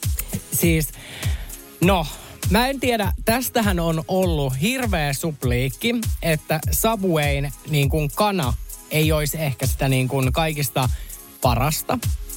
Siis, no... Mä en tiedä, tästähän on ollut hirveä supliikki, että Subwayn niin kuin kana ei olisi ehkä sitä niin kuin kaikista parasta.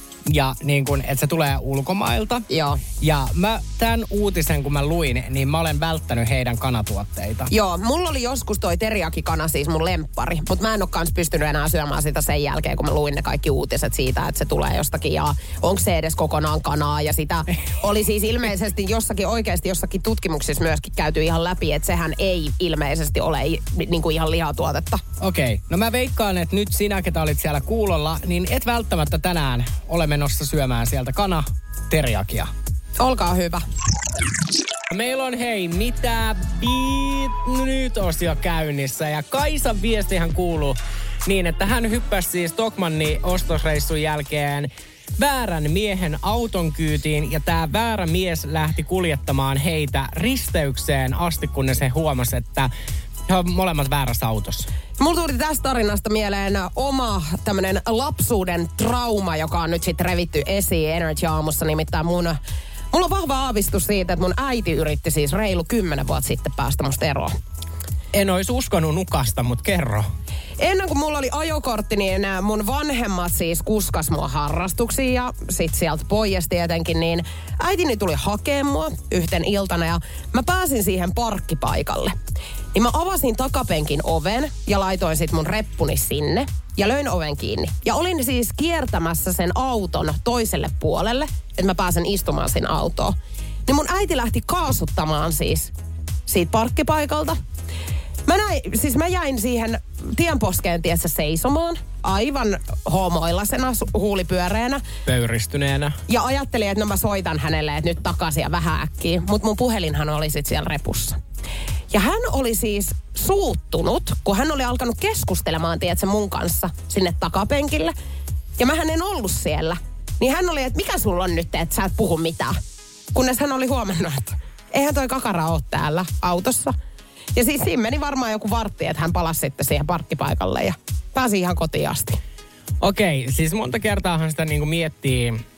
Ja niin kuin, että se tulee ulkomailta. Joo. Ja mä tämän uutisen, kun mä luin, niin mä olen välttänyt heidän kanatuotteita. Joo, mulla oli joskus toi teriyaki-kana siis mun lemppari. Mutta mä en ole kans pystynyt enää syömään sitä sen jälkeen, kun mä luin ne kaikki uutiset siitä, että se tulee jostakin. Ja onko se edes kokonaan kanaa. Ja sitä oli siis ilmeisesti jossakin, oikeasti jossakin tutkimuksissa myöskin käyty ihan läpi, että sehän ei ilmeisesti ole niin kuin ihan lihatuotetta. Okei, okay. No mä veikkaan, että nyt sinä, ketä olit siellä kuulolla, niin et välttämättä tänään ole menossa syömään sieltä kana teriakia. Olkaa hyvä. Meillä on hei, mitä beat nyt osio käynnissä. Ja Kaisan viestihän kuuluu niin, että hän hyppäsi siis Stockmannin ostosreissun jälkeen väärän miehen auton kyytiin. Ja tää väärä mies lähti kuljettamaan heitä risteykseen asti, kunnes he huomasi, että he on molemmat väärässä autossa. Mulla tuli tästä tarinasta mieleen oma tämmönen lapsuuden trauma, joka on nyt sitten revitty esiin Energy Aamussa. Nimittäin mun, mulla on vahva aavistus siitä, että mun äiti yritti siis reilu kymmenen vuotta sitten päästä musta eroon. En olisi uskonut nukasta, mutta kerro. Ennen kuin mulla oli ajokortti, niin mun vanhemmat siis kuskas mua harrastuksiin ja sit sieltä pois tietenkin, niin äitini tuli hakemaan mua yhten iltana ja mä pääsin siihen parkkipaikalle. Niin mä avasin takapenkin oven ja laitoin sit mun reppuni sinne ja löin oven kiinni. Ja olin siis kiertämässä sen auton toiselle puolelle, että mä pääsen istumaan siinä autoon. Niin mun äiti lähti kaasuttamaan siis siitä parkkipaikalta. Mä, näin, siis mä jäin siihen tienposkeen tiessä seisomaan, aivan homoillasena, huulipyöreänä. Pöyristyneenä. Ja ajattelin, että no mä soitan hänelle, että nyt takaisin ja vähän äkkiä. Mutta mun puhelinhan oli sit siellä repussa. Ja hän oli siis suuttunut, kun hän oli alkanut keskustelemaan, tiedätkö, mun kanssa sinne takapenkille. Ja mähän en ollut siellä. Niin hän oli, että mikä sulla on nyt, että sä et puhu mitään. Kunnes hän oli huomannut, että eihän toi kakara ole täällä autossa. Ja siis siinä meni varmaan joku vartti, että hän palasi sitten siihen parkkipaikalle ja pääsi ihan kotiin asti. Okei, siis monta kertaahan sitä niinku miettii,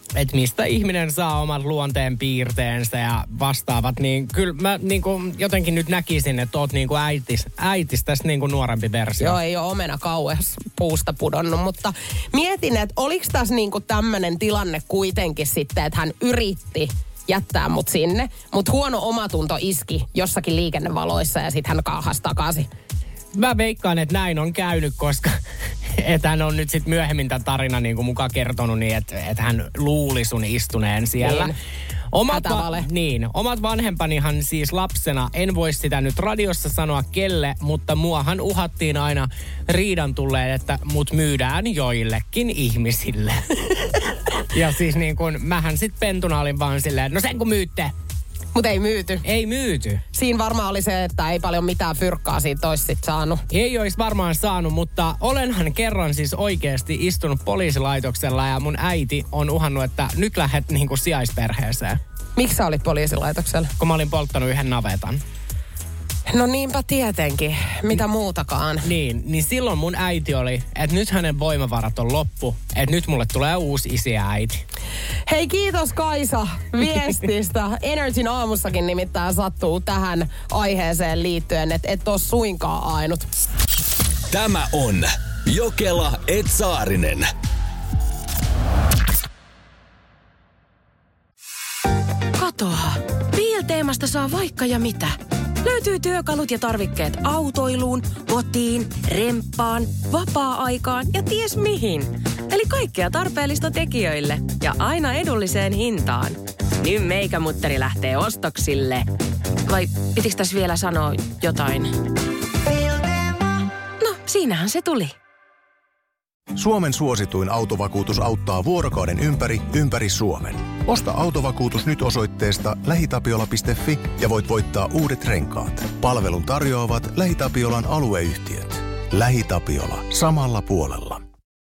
että mistä ihminen saa omat luonteen piirteensä ja vastaavat, niin kyllä mä niin kuin jotenkin nyt näkisin, että oot niin kuin äitis, äitis tästä niin kuin nuorempi versio. Joo, ei ole omena kauheas puusta pudonnut, mutta mietin, että oliko tässä niin kuin tämmöinen tilanne kuitenkin sitten, että hän yritti jättää mut sinne, mutta huono omatunto iski jossakin liikennevaloissa ja sitten hän kaahasi takaisin. Mä veikkaan, että näin on käynyt, koska että hän on nyt sitten myöhemmin tämän tarinan niin kuin mukaan kertonut niin, että, että hän luuli sun istuneen siellä. Niin. Omat, va- niin, omat vanhempanihan siis lapsena, en voi sitä nyt radiossa sanoa kelle, mutta muahan uhattiin aina riidan tulleen, että mut myydään joillekin ihmisille. Ja siis niin kun, mähän sit pentuna olin vaan silleen, no sen kun myytte. Mutta ei myyty. Ei myyty. Siinä varmaan oli se, että ei paljon mitään fyrkkaa siitä ois sit saanut. Ei olisi varmaan saanut, mutta olenhan kerran siis oikeasti istunut poliisilaitoksella ja mun äiti on uhannut, että nyt lähdet niinku sijaisperheeseen. Miksi sä olit poliisilaitoksella? Kun mä olin polttanut yhden navetan. No niinpä tietenkin. Mitä muutakaan. Niin, niin silloin mun äiti oli, että nyt hänen voimavarat on loppu. Että nyt mulle tulee uusi isi ja äiti. Hei, kiitos Kaisa viestistä. Energyn aamussakin nimittäin sattuu tähän aiheeseen liittyen, että et ole suinkaan ainut. Tämä on Jokela et Saarinen. Katoa. Piilteemasta saa vaikka ja mitä. Löytyy työkalut ja tarvikkeet autoiluun, kotiin, remppaan, vapaa-aikaan ja ties mihin. Eli kaikkea tarpeellista tekijöille ja aina edulliseen hintaan. Nyt meikämutteri lähtee ostoksille. Vai pitikö tässä vielä sanoa jotain? No, siinähän se tuli. Suomen suosituin autovakuutus auttaa vuorokauden ympäri, ympäri Suomen. Osta autovakuutus nyt osoitteesta lähitapiola piste fi ja voit voittaa uudet renkaat. Palvelun tarjoavat LähiTapiolan alueyhtiöt. LähiTapiola. Samalla puolella.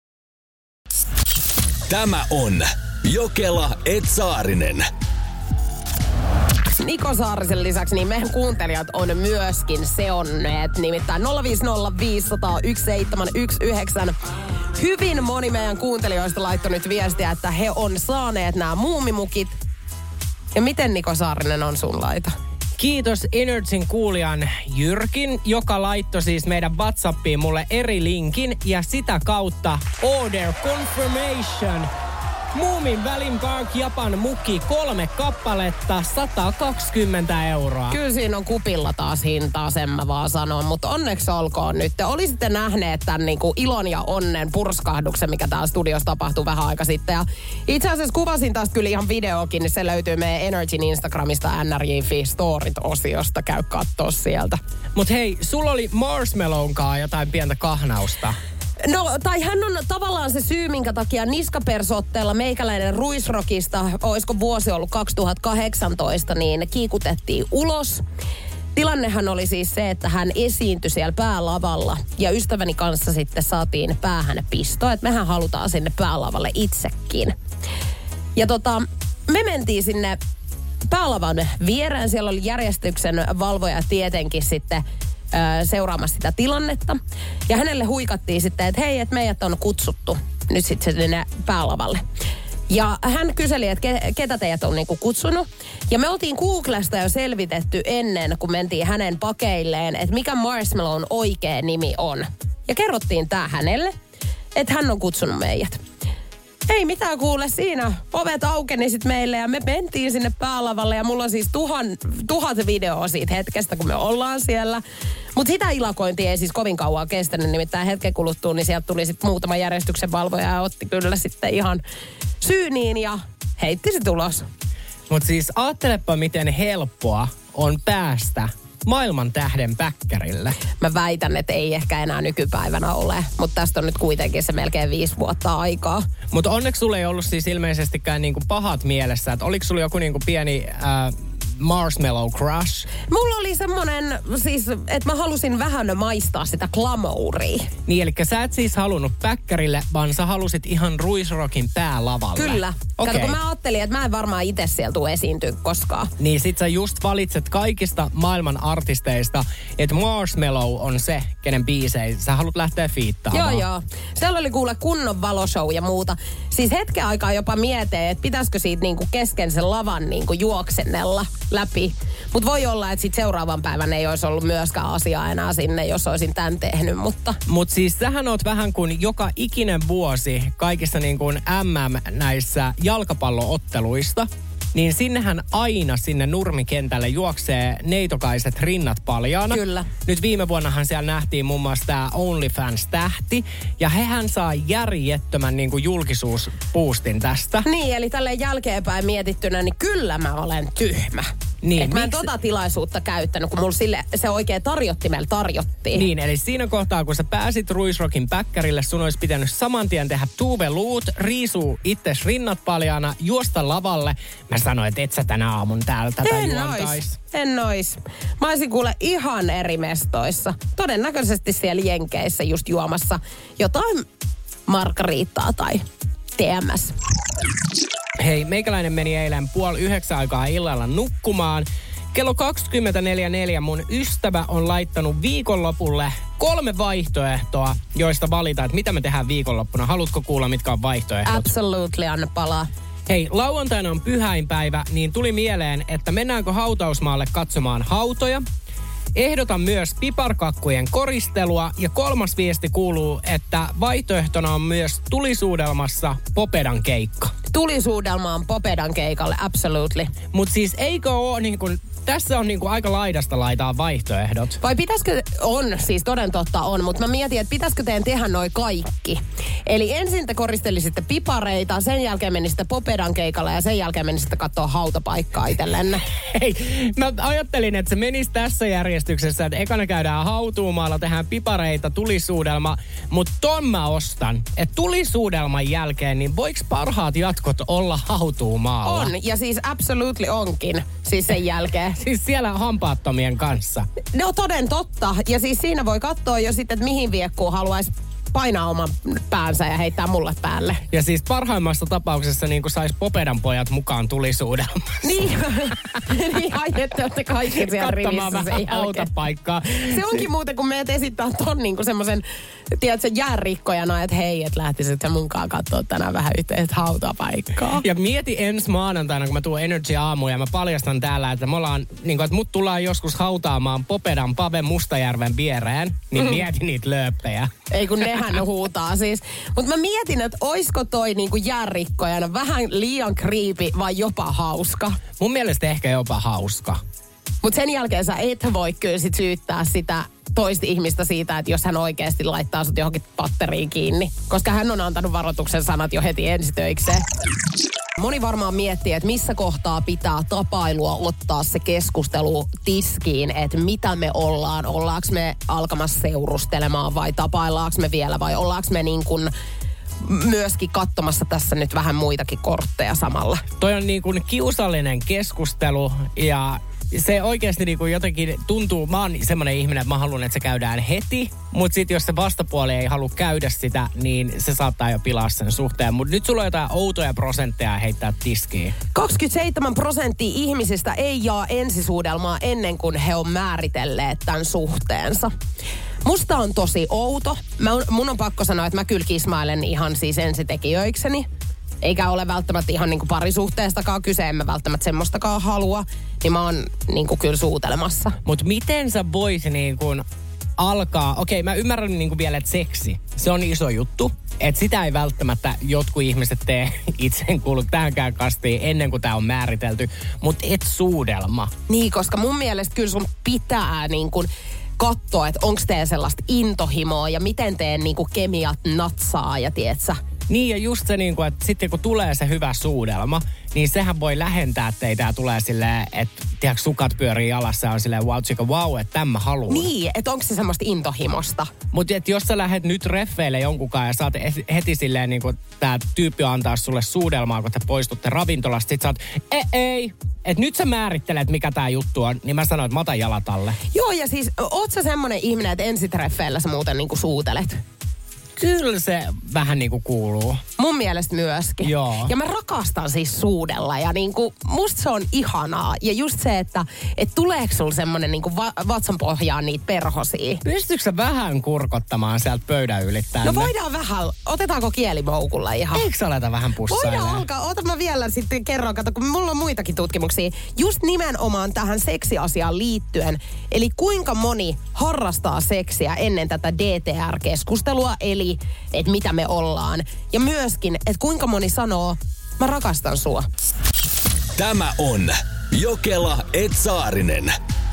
Tämä on Jokela et Saarinen. Niko Saarisen lisäksi niin meidän kuuntelijat on myöskin seonneet. Nimittäin nolla viisi nolla viisi nolla nolla yksi seitsemän yksi yhdeksän. Hyvin moni meidän kuuntelijoista laittoi nyt viestiä, että he on saaneet nämä muumimukit. Ja miten Niko Saarinen on sun laita? Kiitos Energyn kuulijan Jyrkin, joka laittoi siis meidän WhatsAppiin mulle eri linkin ja sitä kautta order confirmation. Moomin Valley Park Japan muki kolme kappaletta, sata kaksikymmentä euroa. Kyllä siinä on kupilla taas hintaa, sen mä vaan sanon, mutta onneksi olkoon nyt. Te olisitte nähneet tämän niin kuin ilon ja onnen purskahduksen, mikä täällä studiossa tapahtui vähän aika sitten. Ja itse asiassa kuvasin tästä kyllä ihan videokin, niin se löytyy meidän Energyn Instagramista N R J F I Storit-osiosta. Käy kattoo sieltä. Mut hei, sulla oli Marshmallow'nkaan jotain pientä kahnausta. No, tai hän on tavallaan se syy, minkä takia niskapersotteella meikäläinen Ruisrockista, olisiko vuosi ollut kaksituhattakahdeksantoista, niin kiikutettiin ulos. Tilannehan oli siis se, että hän esiintyi siellä päälavalla ja ystäväni kanssa sitten saatiin päähän pisto, että mehän halutaan sinne päälavalle itsekin. Ja tota, me mentiin sinne päälavan viereen, siellä oli järjestyksen valvoja tietenkin sitten seuraamassa sitä tilannetta. Ja hänelle huikattiin sitten, että hei, että meidät on kutsuttu nyt sitten sinne päälavalle. Ja hän kyseli, että ke, ketä teidät on niinku kutsunut. Ja me oltiin Googlesta jo selvitetty ennen, kun mentiin hänen pakeilleen, että mikä Marshmallown oikea nimi on. Ja kerrottiin tää hänelle, että hän on kutsunut meidät. Ei mitään kuule, siinä ovet aukeni sit meille ja me mentiin sinne päälavalle ja mulla on siis tuhan, tuhat videoa siitä hetkestä, kun me ollaan siellä. Mutta sitä ilakointia ei siis kovin kauan kestänyt, nimittäin hetken kuluttua, niin sieltä tuli sitten muutama järjestyksen valvoja ja otti kyllä sitten ihan syyniin ja heitti se tulos. Mutta siis ajattelepa, miten helppoa on päästä maailman tähden päkkärille. Mä väitän, että ei ehkä enää nykypäivänä ole, mutta tästä on nyt kuitenkin se melkein viisi vuotta aikaa. Mutta onneksi sulla ei ollut siis ilmeisestikään niinku pahat mielessä, että oliko sulla joku niinku pieni äh, marshmallow crush? Mulla oli semmonen siis, että mä halusin vähän maistaa sitä glamouria. Niin, eli sä et siis halunnut päkkärille, vaan sä halusit ihan Ruisrockin päälavalle. Kyllä, Okei. Kato, kun mä ajattelin, että mä en varmaan itse siellä tule esiintyä koskaan. Niin sit sä just valitset kaikista maailman artisteista, että Marshmello on se, kenen biisei sä haluat lähteä fiittaamaan. Joo, joo. Siellä oli kuule kunnon valoshow ja muuta. Siis hetken aikaa jopa mietin, että pitäisikö siitä niinku kesken sen lavan niinku juoksennella läpi. Mutta voi olla, että sit seuraavan päivän ei olisi ollut myöskään asiaa enää sinne, jos olisin tän tehnyt, mutta... Mut siis sähän oot vähän kuin joka ikinen vuosi kaikissa niin kuin M M näissä jalkapallootteluista, niin sinnehän aina sinne nurmikentälle juoksee neitokaiset rinnat paljaana. Kyllä. Nyt viime vuonnahan siellä nähtiin muun muassa tämä OnlyFans-tähti, ja hehän saa järjettömän niin kuin julkisuusboostin tästä. Niin, eli tälleen jälkeenpäin mietittynä, niin kyllä mä olen tyhmä. Niin, Et mä en miksi- tota tilaisuutta käyttänyt, kun mulla sille, se oikein tarjottimella tarjottiin. Niin, eli siinä kohtaa, kun sä pääsit Ruisrockin päkkärille, sun olisi pitänyt saman tien tehdä Tuve Luut, riisuu itses rinnat paljaana, juosta lavalle. Mä sanoin, että et sä tänä aamun täällä tätä En juontais. ois. En ois. Mä olisin kuule ihan eri mestoissa. Todennäköisesti siellä Jenkeissä just juomassa jotain margariittaa tai T M S. Hei, meikäläinen meni eilen puoli yhdeksän aikaa illalla nukkumaan. Kello kaksikymmentäneljä nolla neljä mun ystävä on laittanut viikonlopulle kolme vaihtoehtoa, joista valita, että mitä me tehdään viikonloppuna. Haluatko kuulla, mitkä on vaihtoehdot? Absolutely, anna palaa. Hei, lauantaina on pyhäinpäivä, niin tuli mieleen, että mennäänkö hautausmaalle katsomaan hautoja. Ehdotan myös piparkakkujen koristelua ja kolmas viesti kuuluu, että vaihtoehtona on myös tulisuudelmassa Popedan keikka. Tulisuudelmaan Popedan keikalle, absolutely. Mutta siis eikö ole niin kuin, tässä on niin kuin aika laidasta laitaa vaihtoehdot. Vai pitäisikö, on, siis toden totta on, mutta mä mietin, että pitäisikö teidän tehdä noi kaikki. Eli ensin te koristelisitte pipareita, sen jälkeen menisitte Popedan keikalle ja sen jälkeen menisitte katsoa hautapaikkaa itsellenne. Hei, mä ajattelin, että se menisi tässä järjestyksessä, että ekana käydään hautuumaalla, tehdään pipareita, tulisuudelma, mutta ton mä ostan, että tulisuudelman jälkeen, niin voiko parhaat jatkot olla hautuumaalla? On, ja siis absolutely onkin, siis sen jälkeen. Siis siellä hampaattomien kanssa. No toden totta, ja siis siinä voi katsoa jo sitten, että mihin viekkuun haluaisi painaa oman päänsä ja heittää mulle päälle. Ja siis parhaimmassa tapauksessa niin kuin sais Popedan pojat mukaan tulisuudelmassa. Niin, niin ai, että olette kaikki siellä rivissä Katsomaan sen vähän jälkeen. hautapaikkaa. Se onkin muuten, kun meidät esittää ton niinku semmoisen, tiedätkö, jäärikkojana, että hei, että lähtisit sä munkaan katsoa tänään vähän yhteistä hautapaikkaa. Ja mieti ensi maanantaina, kun mä tuun Energy aamuun ja mä paljastan täällä, että me ollaan, niin kuin, että mut tullaan joskus hautaamaan Popedan Pave Mustajärven viereen, niin mm. mieti niitä lööppejä. Ei kun nehän huutaa siis. Mutta mä mietin, että oisko toi niinku jäärikkojana vähän liian creepy vai jopa hauska. Mun mielestä ehkä jopa hauska. Mutta sen jälkeen sä et voi kyllä sit syyttää sitä toista ihmistä siitä, että jos hän oikeasti laittaa sut johonkin patteriin kiinni. Koska hän on antanut varoituksen sanat jo heti ensitöikseen. Moni varmaan miettii, että missä kohtaa pitää tapailua ottaa se keskustelu tiskiin, että mitä me ollaan. Ollaanko me alkamassa seurustelemaan vai tapaillaanko me vielä vai ollaanko me niin kuin myöskin katsomassa tässä nyt vähän muitakin kortteja samalla. Toi on niin kuin kiusallinen keskustelu ja se oikeasti niin kuin jotenkin tuntuu, mä oon semmoinen ihminen, että mä haluan, että se käydään heti, mutta sitten jos se vastapuoli ei halua käydä sitä, niin se saattaa jo pilaa sen suhteen. Mutta nyt sulla on jotain outoja prosentteja heittää tiskiin. kaksikymmentäseitsemän prosenttia ihmisistä ei jaa ensisuudelmaa ennen kuin he on määritelleet tämän suhteensa. Musta on tosi outo. Mä, mun on pakko sanoa, että mä kyllä kismailen ihan siis ensitekijöikseni. Eikä ole välttämättä ihan niinku parisuhteestakaan kyse, en mä välttämättä semmoistakaan halua. Niin mä oon niinku kyllä suutelemassa. Mutta miten sä voisi niin kuin alkaa, okei mä ymmärrän niin kuin vielä, että seksi, se on iso juttu. Että sitä ei välttämättä jotkut ihmiset tee, itse en kuulu tähänkään kastiin ennen kuin tää on määritelty. Mutta et suudelma. Niin, koska mun mielestä kyllä sun pitää niin kuin katsoa, että onko teidän sellaista intohimoa ja miten teidän niin kuin kemiat natsaa ja tietsä. Niin ja just se, niin kuin, että sitten kun tulee se hyvä suudelma, niin sehän voi lähentää teitä ja tulee silleen, että tiedätkö, sukat pyörii jalassa ja on silleen wow, chika, wow, että tämän mä haluan. Niin, että onko se semmoista intohimosta. Mutta jos sä lähdet nyt reffeille jonkunkaan ja saat heti silleen, niin kuin tää tyyppi antaa sulle suudelmaa, kun te poistutte ravintolasta, sit sä oot, ei, ei, että nyt sä määrittelet, mikä tää juttu on, niin mä sanoin, että mä otan jalat alle. Joo, ja siis oot sä semmonen ihminen, että ensitreffeillä sä muuten niinku suutelet? Kyllä se vähän niinku kuuluu. Mun mielestä myöskin. Joo. Ja mä rakastan siis suudella ja niinku musta se on ihanaa. Ja just se, että et tuleeko sulla semmonen niinku va- vatsan pohjaan niitä perhosia? Pystytkö sä vähän kurkottamaan sieltä pöydän yli tänne? No voidaan vähän, otetaanko kielimoukulla ihan? Eikö aleta vähän pussailemaan? Voidaan alkaa, ota mä vielä sitten kerron, kato kun mulla on muitakin tutkimuksia. Just nimenomaan tähän seksiasiaan liittyen. Eli kuinka moni harrastaa seksiä ennen tätä D T R-keskustelua, eli että mitä me ollaan. Ja myöskin, että kuinka moni sanoo, mä rakastan sua. Tämä on Jokela et Saarinen.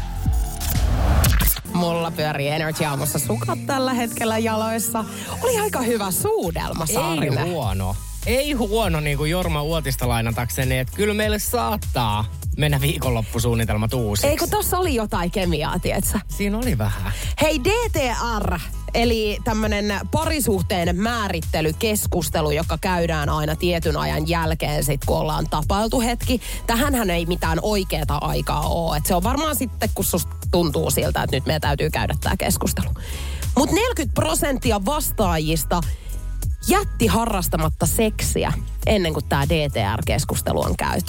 Mulla pyörii Energy Aamussa sukat tällä hetkellä jaloissa. Oli aika hyvä suudelma, Saarinen. Ei huono. Ei huono, niin kuin Jorma Uotista lainatakseni, että kyllä meille saattaa mennä viikonloppusuunnitelmat uusiksi. Eikö tossa oli jotain kemiaa, tietsä? Siinä oli vähän. Hei, D T R, eli tämmönen parisuhteen määrittelykeskustelu, joka käydään aina tietyn ajan jälkeen, sit kun ollaan tapailtu hetki. Tähänhän ei mitään oikeaa aikaa ole. Et se on varmaan sitten, kun susta tuntuu siltä, että nyt meidän täytyy käydä tää keskustelu. Mut neljäkymmentä prosenttia vastaajista jätti harrastamatta seksiä ennen kuin tää D T R-keskustelu on käyty.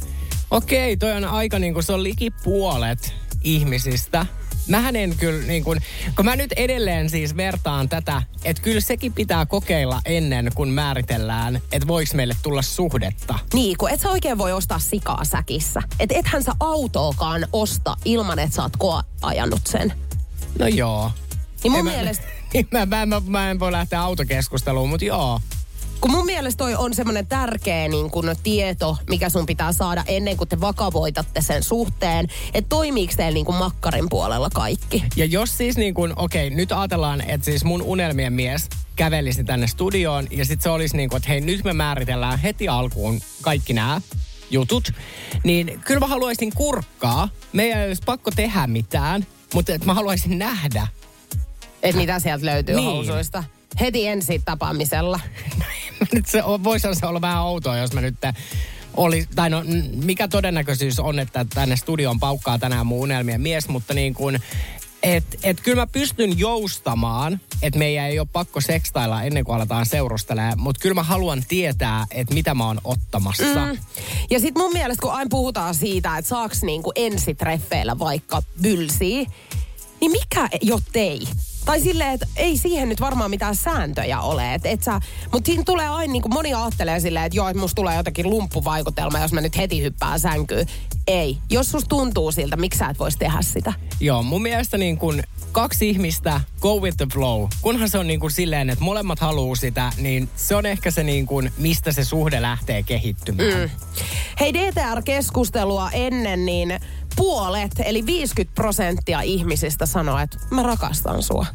Okei, toi on aika niin kuin se on liki puolet ihmisistä. Mähän en kyllä niin kuin, kun mä nyt edelleen siis vertaan tätä, että kyllä sekin pitää kokeilla ennen kuin määritellään, että voiko meille tulla suhdetta. Niin, kun et sä oikein voi ostaa sikaa säkissä. Et ethän sä autoakaan osta ilman, että sä oot koeajanut sen. No joo. Niin mun en mielestä... Mä, mä, mä, mä en voi lähteä autokeskusteluun, mutta joo. Kun mun mielestä toi on semmoinen tärkeä niin kun tieto, mikä sun pitää saada ennen kuin te vakavoitatte sen suhteen, että toimiiko teillä niin kuin makkarin puolella kaikki. Ja jos siis niin kuin, okei, nyt ajatellaan, että siis mun unelmien mies kävelisi tänne studioon ja sit se olisi niin kuin, että hei, nyt me määritellään heti alkuun kaikki nämä jutut, niin kyllä mä haluaisin kurkkaa. Meidän ei olisi pakko tehdä mitään, mutta että mä haluaisin nähdä. Että mitä sieltä löytyy niin. housuista. Heti ensi tapaamisella. Nyt se voisihan se olla vähän outoa, jos mä nyt oli, tai no mikä todennäköisyys on, että tänne studioon paukkaa tänään mun unelmien mies, mutta niin kuin, että et kyllä mä pystyn joustamaan, että meidän ei ole pakko sekstailla ennen kuin aletaan seurustelemaan, mutta kyllä mä haluan tietää, että mitä mä oon ottamassa. Mm. Ja sit mun mielestä, kun aina puhutaan siitä, että saaks niinku ensitreffeillä vaikka bylsiä, niin mikä jottei? Tai silleen, että ei siihen nyt varmaan mitään sääntöjä ole. Et, et sä, mutta siinä tulee aina, niin kuin moni ajattelee silleen, että joo, että musta tulee jotakin lumppuvaikutelma, jos mä nyt heti hyppään sänkyyn. Ei. Jos susta tuntuu siltä, miksi sä et vois tehdä sitä? Joo, mun mielestä niin kuin kaksi ihmistä, go with the flow. Kunhan se on niin kuin silleen, että molemmat haluaa sitä, niin se on ehkä se niin kuin, mistä se suhde lähtee kehittymään. Mm. Hei, D T R-keskustelua ennen, niin puolet, eli viisikymmentä prosenttia ihmisistä sanoo, että mä rakastan sua.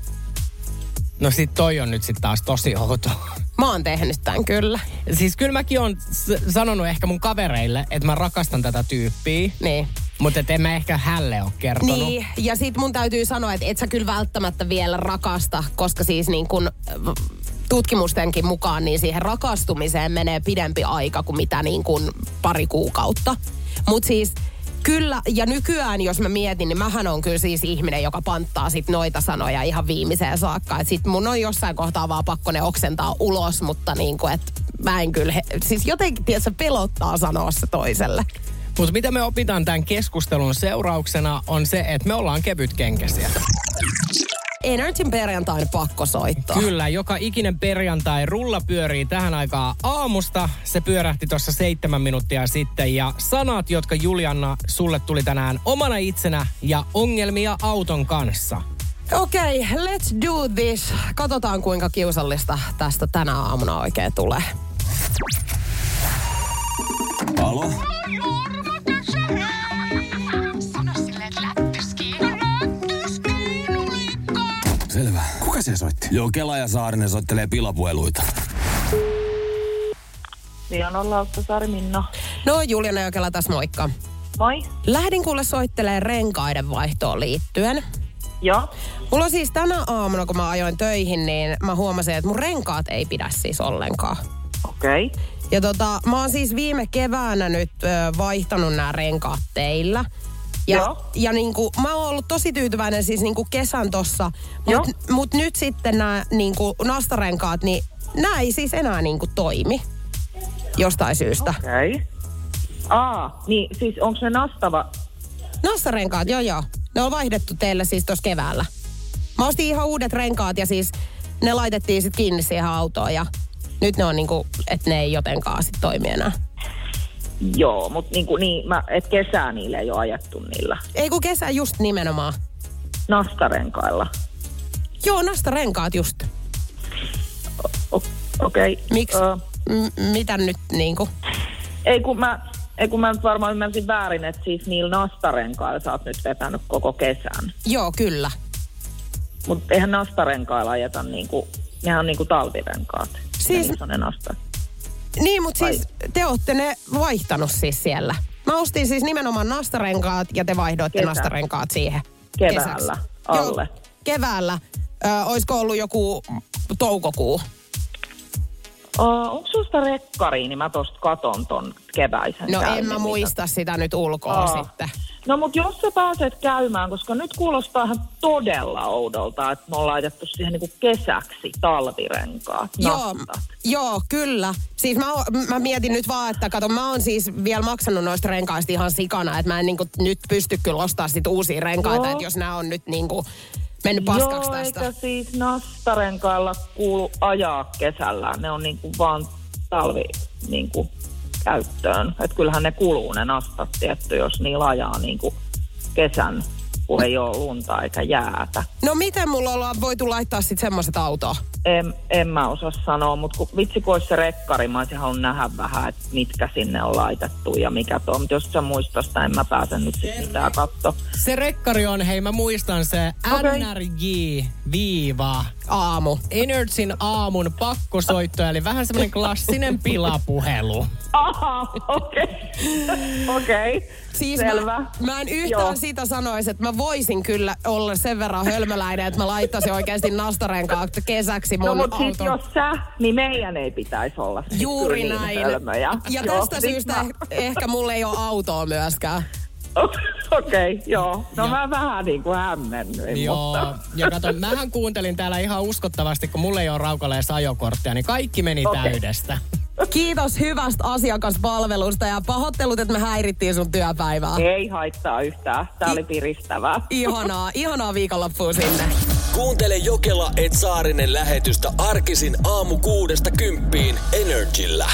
No sit toi on nyt sit taas tosi outoa. Mä oon tehnyt tämän kyllä. Siis kyllä mäkin oon s- sanonut ehkä mun kavereille, että mä rakastan tätä tyyppiä. Niin. Mutta et en mä ehkä hälle ole kertonut. Niin, ja sit mun täytyy sanoa, että et sä kyllä välttämättä vielä rakasta, koska siis niin kun tutkimustenkin mukaan, niin siihen rakastumiseen menee pidempi aika kuin mitä niin kun pari kuukautta. Mut siis kyllä, ja nykyään jos mä mietin, niin mähän on kyllä siis ihminen, joka panttaa sit noita sanoja ihan viimeiseen saakka. Et sit mun on jossain kohtaa vaan pakko ne oksentaa ulos, mutta niin kuin, että mä en kyllä, he, siis jotenkin tiedätkö, pelottaa sanoa se toiselle. Mutta mitä me opitaan tämän keskustelun seurauksena on se, että me ollaan kevytkenkäisiä. Energyn perjantain pakko soittaa. Kyllä, joka ikinen perjantai rulla pyörii tähän aikaan aamusta. Se pyörähti tuossa seitsemän minuuttia sitten. Ja sanat, jotka Julianna sulle tuli tänään omana itsenä ja ongelmia auton kanssa. Okei, okay, let's do this. Katsotaan kuinka kiusallista tästä tänä aamuna oikein tulee. Alo? Selvä. Kuka se soitti? Jokela ja Saarinen soittelee pilapueluita. Vianon Lauttasaari Minna. No Juliana Jokela tässä, moikka. Moi. Lähdin kuule soittelee renkaiden vaihtoon liittyen. Joo. Mulla on siis tänä aamuna, kun mä ajoin töihin, niin mä huomasin, että mun renkaat ei pidä siis ollenkaan. Okei. Okay. Ja tota, mä oon siis viime keväänä nyt ö, vaihtanut nämä renkaat teillä. Ja, Joo. ja niinku, mä oon ollut tosi tyytyväinen siis niinku kesän tossa, Joo. mutta mut nyt sitten nämä niinku nastarenkaat, niin nämä ei siis enää niinku toimi jostain syystä. Okei. Okay. Aa, niin siis onko ne nastava? Nastarenkaat, joo joo. Ne on vaihdettu teille siis tuossa keväällä. Mä ostin ihan uudet renkaat ja siis ne laitettiin sitten kiinni siihen autoon ja nyt ne on niinku, että ne ei jotenkaan sit toimi enää. Joo, mutta niinku, niin, mä, et kesää niille ei ole ajettu niillä. Ei kun kesä just nimenomaan. Nastarenkailla. Joo, nastarenkaat just. O- Okei. Okay. Miksi? M- mitä nyt niinku? Ei kun mä, ei kun mä nyt varmaan ymmärsin väärin, että siis niillä nastarenkailla sä oot nyt vetänyt koko kesän. Joo, kyllä. Mutta eihän nastarenkailla ajeta niinku, nehän on niinku talvirenkaat. Siis- Niissä on ne nasta. Niin, mutta Vai? siis te ootte ne vaihtanut siis siellä. Mä ostin siis nimenomaan nastarenkaat ja te vaihdoitte Kesä. nastarenkaat siihen. Keväällä kesäksi. alle. Joo, keväällä. Ö, oisko ollut joku toukokuu? Uh, onko susta rekkari, niin mä tosta katon ton keväisen No en käynnin, mä mitä- muista sitä nyt ulkoa Aa. sitten. No mut jos sä pääset käymään, koska nyt kuulostaa ihan todella oudolta, että me on laitettu siihen niinku kesäksi talvirenkaat, Joo, nastat. joo, kyllä. Siis mä, oon- mä mietin nyt vaan, että kato, mä oon siis vielä maksanut noista renkaista ihan sikana, että mä en niinku nyt pysty kyllä ostaa sit uusia renkaita, Joo. että jos nämä on nyt niinku mennyt paskaksi Joo, tästä. eikä siis nastarenkailla kuulu ajaa kesällä. Ne on niinku vaan talvi niinku käyttöön. Että kyllähän ne kuluu ne nastat tietty, jos niillä ajaa niinku kesän, kun ei ole lunta eikä jäätä. No miten mulla ollaan voitu laittaa sit semmoiset autoon? En, en mä osaa sanoa, mutta kun, vitsi kun olisi se rekkari, mä olisin halunnut nähdä vähän, että mitkä sinne on laitettu ja mikä tuo. Mutta jos sä muistaa sitä, en mä pääse nyt sit mitään katsoa. Se rekkari on, hei mä muistan se Okei. N R J viiva Aamu. Energyn aamun pakkosoitto, eli vähän semmoinen klassinen pilapuhelu. Aha, okei. Okei, Siis selvä. mä, mä en yhtään Joo. sitä sanoisi, että mä voisin kyllä olla sen verran hölmöläinen, että mä laittaisin oikeasti nastarenkaat kesäksi mun No mutta auton. sit jos sä, niin meidän ei pitäisi olla sit Juuri kyllä niin näin. hölmöjä. Ja Joo, tästä sit syystä mä- eh- ehkä mulla ei ole autoa myöskään. Okei, okay, joo. No Ja- mä vähän niin kuin hämmennyin, Joo, mutta... ja kato, mähän kuuntelin täällä ihan uskottavasti, kun mulla ei ole Raukalle edes ajokorttia, niin kaikki meni Okei. täydestä. Kiitos hyvästä asiakaspalvelusta ja pahoittelut, että me häirittiin sun työpäivää. Ei haittaa yhtään. Tää oli piristävää. Ihanaa, ihanaa viikonloppua sinne. Kuuntele Jokela et Saarinen lähetystä arkisin aamu kuudesta kymppiin Energillä.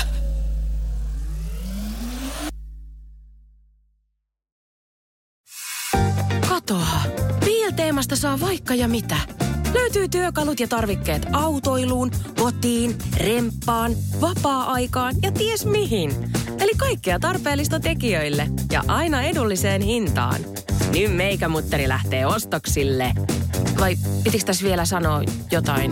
Katoa. Piilteemasta saa vaikka ja mitä. Löytyy työkalut ja tarvikkeet autoiluun, kotiin, remppaan, vapaa-aikaan ja ties mihin. Eli kaikkea tarpeellista tekijöille ja aina edulliseen hintaan. Nyt meikämutteri lähtee ostoksille. Vai pitikö tässä vielä sanoa jotain?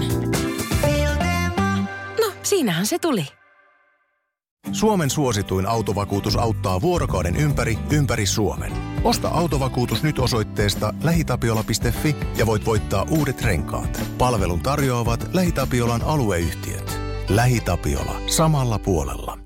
No, siinähän se tuli. Suomen suosituin autovakuutus auttaa vuorokauden ympäri, ympäri Suomen. Osta autovakuutus nyt osoitteesta lähitapiola piste fi ja voit voittaa uudet renkaat. Palvelun tarjoavat LähiTapiolan alueyhtiöt. LähiTapiola. Samalla puolella.